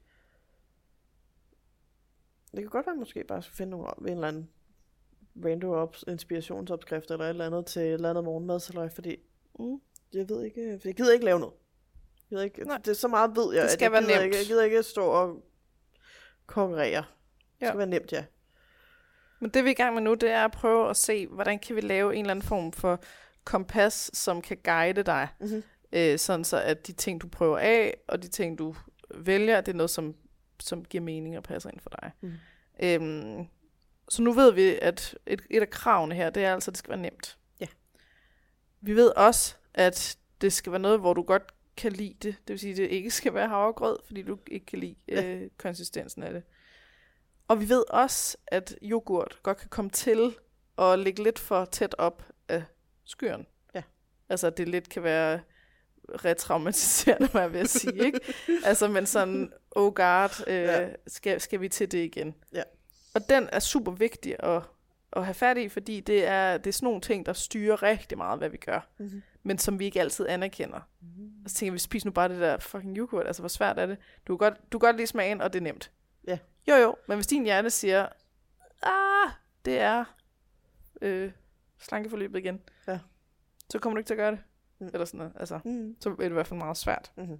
Det kan godt være, måske bare finde nogle, en eller anden random ops, inspirationsopskrift eller et eller andet til et eller andet morgenmadsaløj, fordi mm, jeg ved ikke, for jeg gider ikke lave noget. Jeg gider ikke, det er så meget ved jeg,
det skal
at jeg
være
gider,
nemt.
Ikke, jeg gider ikke stå og konkurrere. Det
ja.
skal være nemt, ja.
Men det vi er i gang med nu, det er at prøve at se, hvordan kan vi lave en eller anden form for kompas, som kan guide dig. Mm-hmm. Øh, sådan så, at de ting, du prøver af, og de ting, du vælger, det er noget, som, som giver mening og passer ind for dig. Mm. Øhm, så nu ved vi, at et, et af kravene her, det er altså, at det skal være nemt.
Ja.
Vi ved også, at det skal være noget, hvor du godt kan lide det. Det vil sige, at det ikke skal være havregrød, fordi du ikke kan lide ja. øh, konsistensen af det. Og vi ved også, at yoghurt godt kan komme til at ligge lidt for tæt op af skyren.
Ja.
Altså, at det lidt kan være retraumatiserende, hvad jeg vil sige, ikke? Altså, men sådan, oh god, øh, ja. skal, skal vi til det igen?
Ja. Og
den er super vigtig at, at have fat i, fordi det er, det er sådan nogle ting, der styrer rigtig meget, hvad vi gør, mm-hmm. men som vi ikke altid anerkender. Mm-hmm. Og så tænker vi, spis nu bare det der fucking yoghurt, altså hvor svært er det? Du kan godt, du kan godt lide smagen, og det er nemt.
Ja.
Jo jo, men hvis din hjerte siger, ah, det er øh, slankeforløbet igen,
ja.
så kommer du ikke til at gøre det. Mm. Eller sådan noget. Altså, mm. så er det i hvert fald meget svært. Mm-hmm.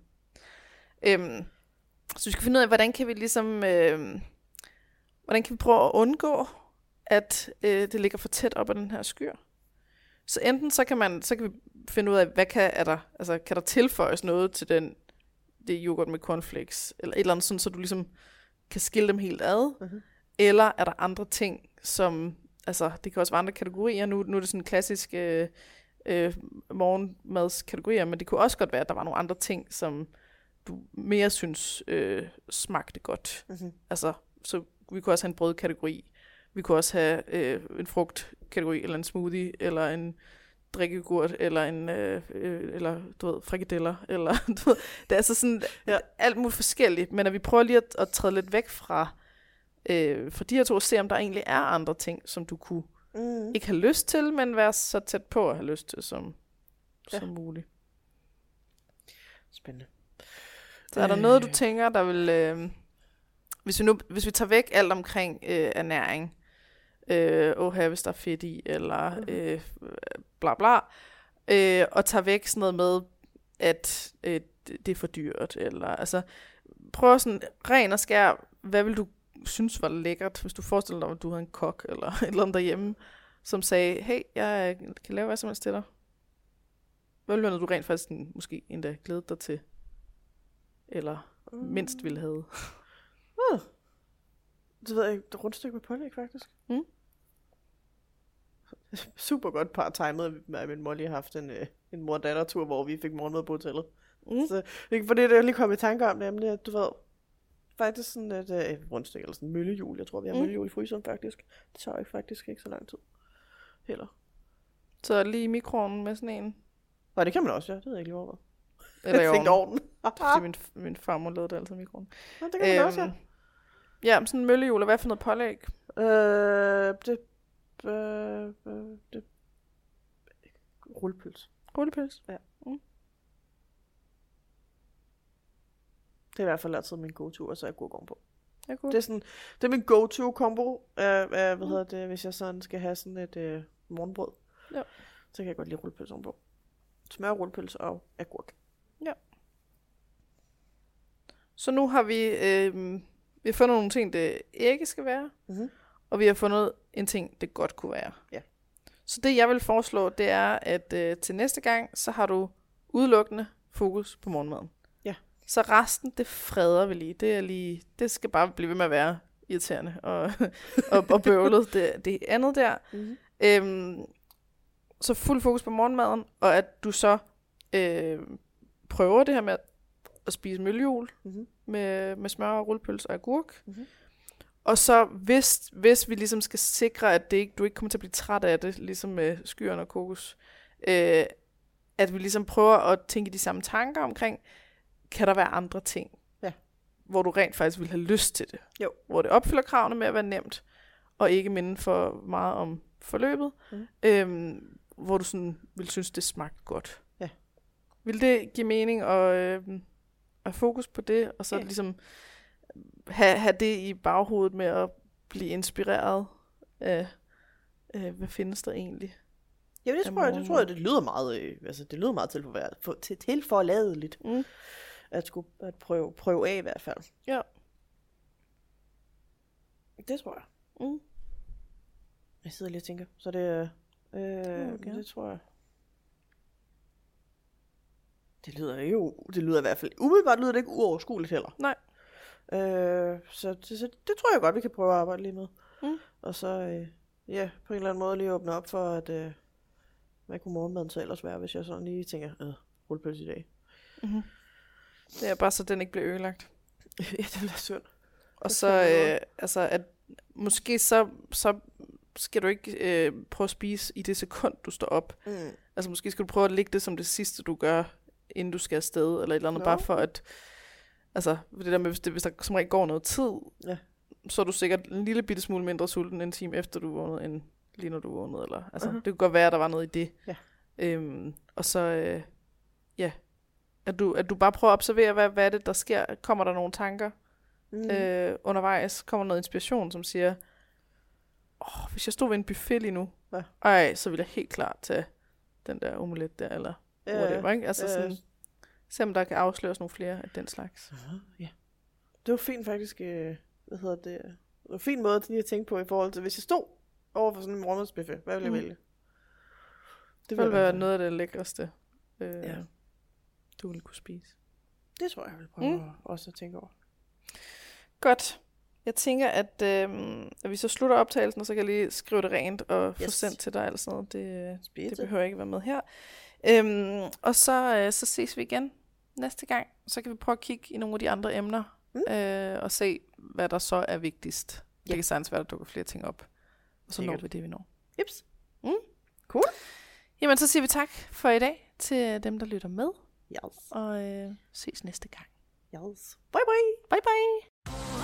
Øhm, så vi skal finde ud af, hvordan kan vi ligesom, øh, hvordan kan vi prøve at undgå, at øh, det ligger for tæt op ad den her skyr. Så enten så kan man, så kan vi finde ud af, hvad kan, er der, altså, kan der tilføjes noget til den, det yoghurt med cornflakes, eller et eller andet sådan, så du ligesom kan skille dem helt ad, mm-hmm. eller er der andre ting, som, altså, det kan også være andre kategorier, nu, nu er det sådan en klassisk øh, øh, morgenmadskategorier, men det kunne også godt være, at der var nogle andre ting, som du mere synes øh, smagte godt. Mm-hmm. Altså, så vi kunne også have en brødkategori, vi kunne også have øh, en frugtkategori, eller en smoothie, eller en drikkegurt, eller en, øh, øh, eller du ved, frikadeller, eller du ved, det er altså sådan ja. alt muligt forskelligt, men at vi prøver lige at, at træde lidt væk fra, øh, fra de her to, og se om der egentlig er andre ting, som du kunne mm. ikke have lyst til, men være så tæt på at have lyst til, som, ja. som muligt.
Spændende.
Så er der noget, du tænker, der vil, øh, hvis vi nu, hvis vi tager væk alt omkring øh, ernæring, øh, åh, hvis der er fedt i, eller mm. øh, bla bla, øh, og tager væk sådan noget med, at øh, det er for dyrt, eller altså, prøv sådan ren og skær, hvad vil du synes var lækkert, hvis du forestiller dig, at du havde en kok, eller et eller andet derhjemme, som sagde, hey, jeg kan lave hvad som helst til dig. Hvad ville være noget, du rent faktisk sådan, måske endda glæde dig til, eller mm. mindst ville have?
Uh. Det ved jeg ikke, et rundstykke med pålæg, faktisk. Mm. Super godt par timet med min mor lige har haft en, en mor-datter-tur, hvor vi fik morgenmad på hotellet. Mm. Så det er det, jeg lige kom i tanke om, nemlig at du ved, faktisk sådan et, et rundstykke, eller sådan en møllehjul. Jeg tror, vi har mm. møllehjul i fryseren, faktisk. Det tager ikke faktisk ikke så lang tid. Heller.
Så lige i mikroovnen med sådan en?
Nej, det kan man også, ja. Det ved jeg ikke lige, hvor
eller i ovnen.
ovnen.
Fordi min, min farmor lavede det altid i mikroovnen.
Ja, det kan man øhm, også, ja.
Ja, sådan en møllehjul, og hvad for noget pålæg?
Øh, det... Øh, øh, det... Rullepøls.
Rullepøls?
Ja. Mm. Det er i hvert fald altid min gode tur, og så er jeg god på. Det er, sådan, det er min go-to-kombo, af, af, hvad mm. hedder det, hvis jeg sådan skal have sådan et øh, morgenbrød.
Ja.
Så kan jeg godt lide rullepølse ovenpå. Smør, rullepølse og agurk.
Ja. Så nu har vi, øh, vi har fundet nogle ting, det ikke skal være. Mm-hmm. Og vi har fundet en ting, det godt kunne være.
Ja.
Så det, jeg vil foreslå, det er, at øh, til næste gang, så har du udelukkende fokus på morgenmaden.
Ja.
Så resten, det freder vi lige. Det, er lige, det skal bare blive ved med at være irriterende og, og, og bøvlet, det, det andet der. Mm-hmm. Øhm, så fuld fokus på morgenmaden, og at du så øh, prøver det her med at spise møllehjul mm-hmm. med, med smør og rullepølse og agurk. Mm-hmm. Og så hvis, hvis vi ligesom skal sikre, at det ikke, du ikke kommer til at blive træt af det, ligesom med skyerne og kokos, øh, at vi ligesom prøver at tænke de samme tanker omkring, kan der være andre ting,
ja. Hvor
du rent faktisk vil have lyst til det.
Jo.
Hvor det opfylder kravene med at være nemt, og ikke minde for meget om forløbet, mm. øhm, hvor du sådan vil synes, det smagte godt.
Ja.
Vil det give mening at, øh, at fokus på det, og så ja. ligesom have, have det i baghovedet med at blive inspireret af, øh, hvad findes der egentlig?
Ja, det tror jeg, det tror jeg, det lyder meget, øh, altså det lyder meget til for, for, til, til forladeligt, mm. at skulle at prøve, prøve af i hvert fald.
Ja.
Det tror jeg. Mm. Jeg sidder lige og tænker, så det, øh, okay. det tror jeg. Det lyder jo, det lyder i hvert fald, umiddelbart lyder det ikke uoverskueligt heller.
Nej.
Øh, så, det, så det tror jeg godt, vi kan prøve at arbejde lige med. Mm. Og så, øh, ja, på en eller anden måde lige åbne op for, at, øh, hvad kunne morgenmaden så ellers være, hvis jeg sådan lige tænker, øh, rullepølse i dag. Mm-hmm.
Det er bare så, den ikke bliver ødelagt.
Ja, det bliver synd.
Og så, øh, altså, at måske så, så skal du ikke øh, prøve at spise i det sekund, du står op. Mm. Altså, måske skal du prøve at lægge det som det sidste, du gør, inden du skal afsted, eller et eller andet, no. bare for at, altså, det der med, hvis, det, hvis der som regel går noget tid, ja. så er du sikkert en lille bitte smule mindre sulten en time efter, du er vågnet, end lige når du er vågnet, eller, altså, uh-huh. det kunne godt være, at der var noget i det.
Ja.
Øhm, og så, øh, ja, at du, at du bare prøver at observere, hvad, hvad er det, der sker. Kommer der nogle tanker mm. øh, undervejs? Kommer noget inspiration, som siger, åh, hvis jeg stod ved en buffet lige nu, ja. ej, så ville jeg helt klart tage den der omelet der, eller
ja,
whatever, ikke? Altså
ja.
sådan, selvom der kan afsløres nogle flere af den slags.
Uh-huh, ja. Det var fint faktisk, øh, hvad hedder det, det var en fin måde lige at tænke på i forhold til, hvis jeg stod over for sådan en morgenmadsbuffet, hvad ville jeg mm. vælge?
Det ville være noget af det lækreste, øh, ja. du ville kunne spise.
Det tror jeg, jeg vil prøve mm. også at tænke over.
Godt. Jeg tænker, at, øh, at vi så slutter optagelsen, og så kan jeg lige skrive det rent og yes. få sendt til dig. Eller sådan noget. Det, det behøver ikke være med her. Øhm, og så, øh, så ses vi igen næste gang. Så kan vi prøve at kigge i nogle af de andre emner, mm. øh, og se, hvad der så er vigtigst. Yeah. Det kan sagtens være, at der dukker flere ting op. Og så Sikkert. når vi det, vi når.
Jeps.
Mm.
Cool.
Jamen, så siger vi tak for i dag til dem, der lytter med.
Yes.
Og øh, ses næste gang.
Yes. Bye bye.
Bye bye.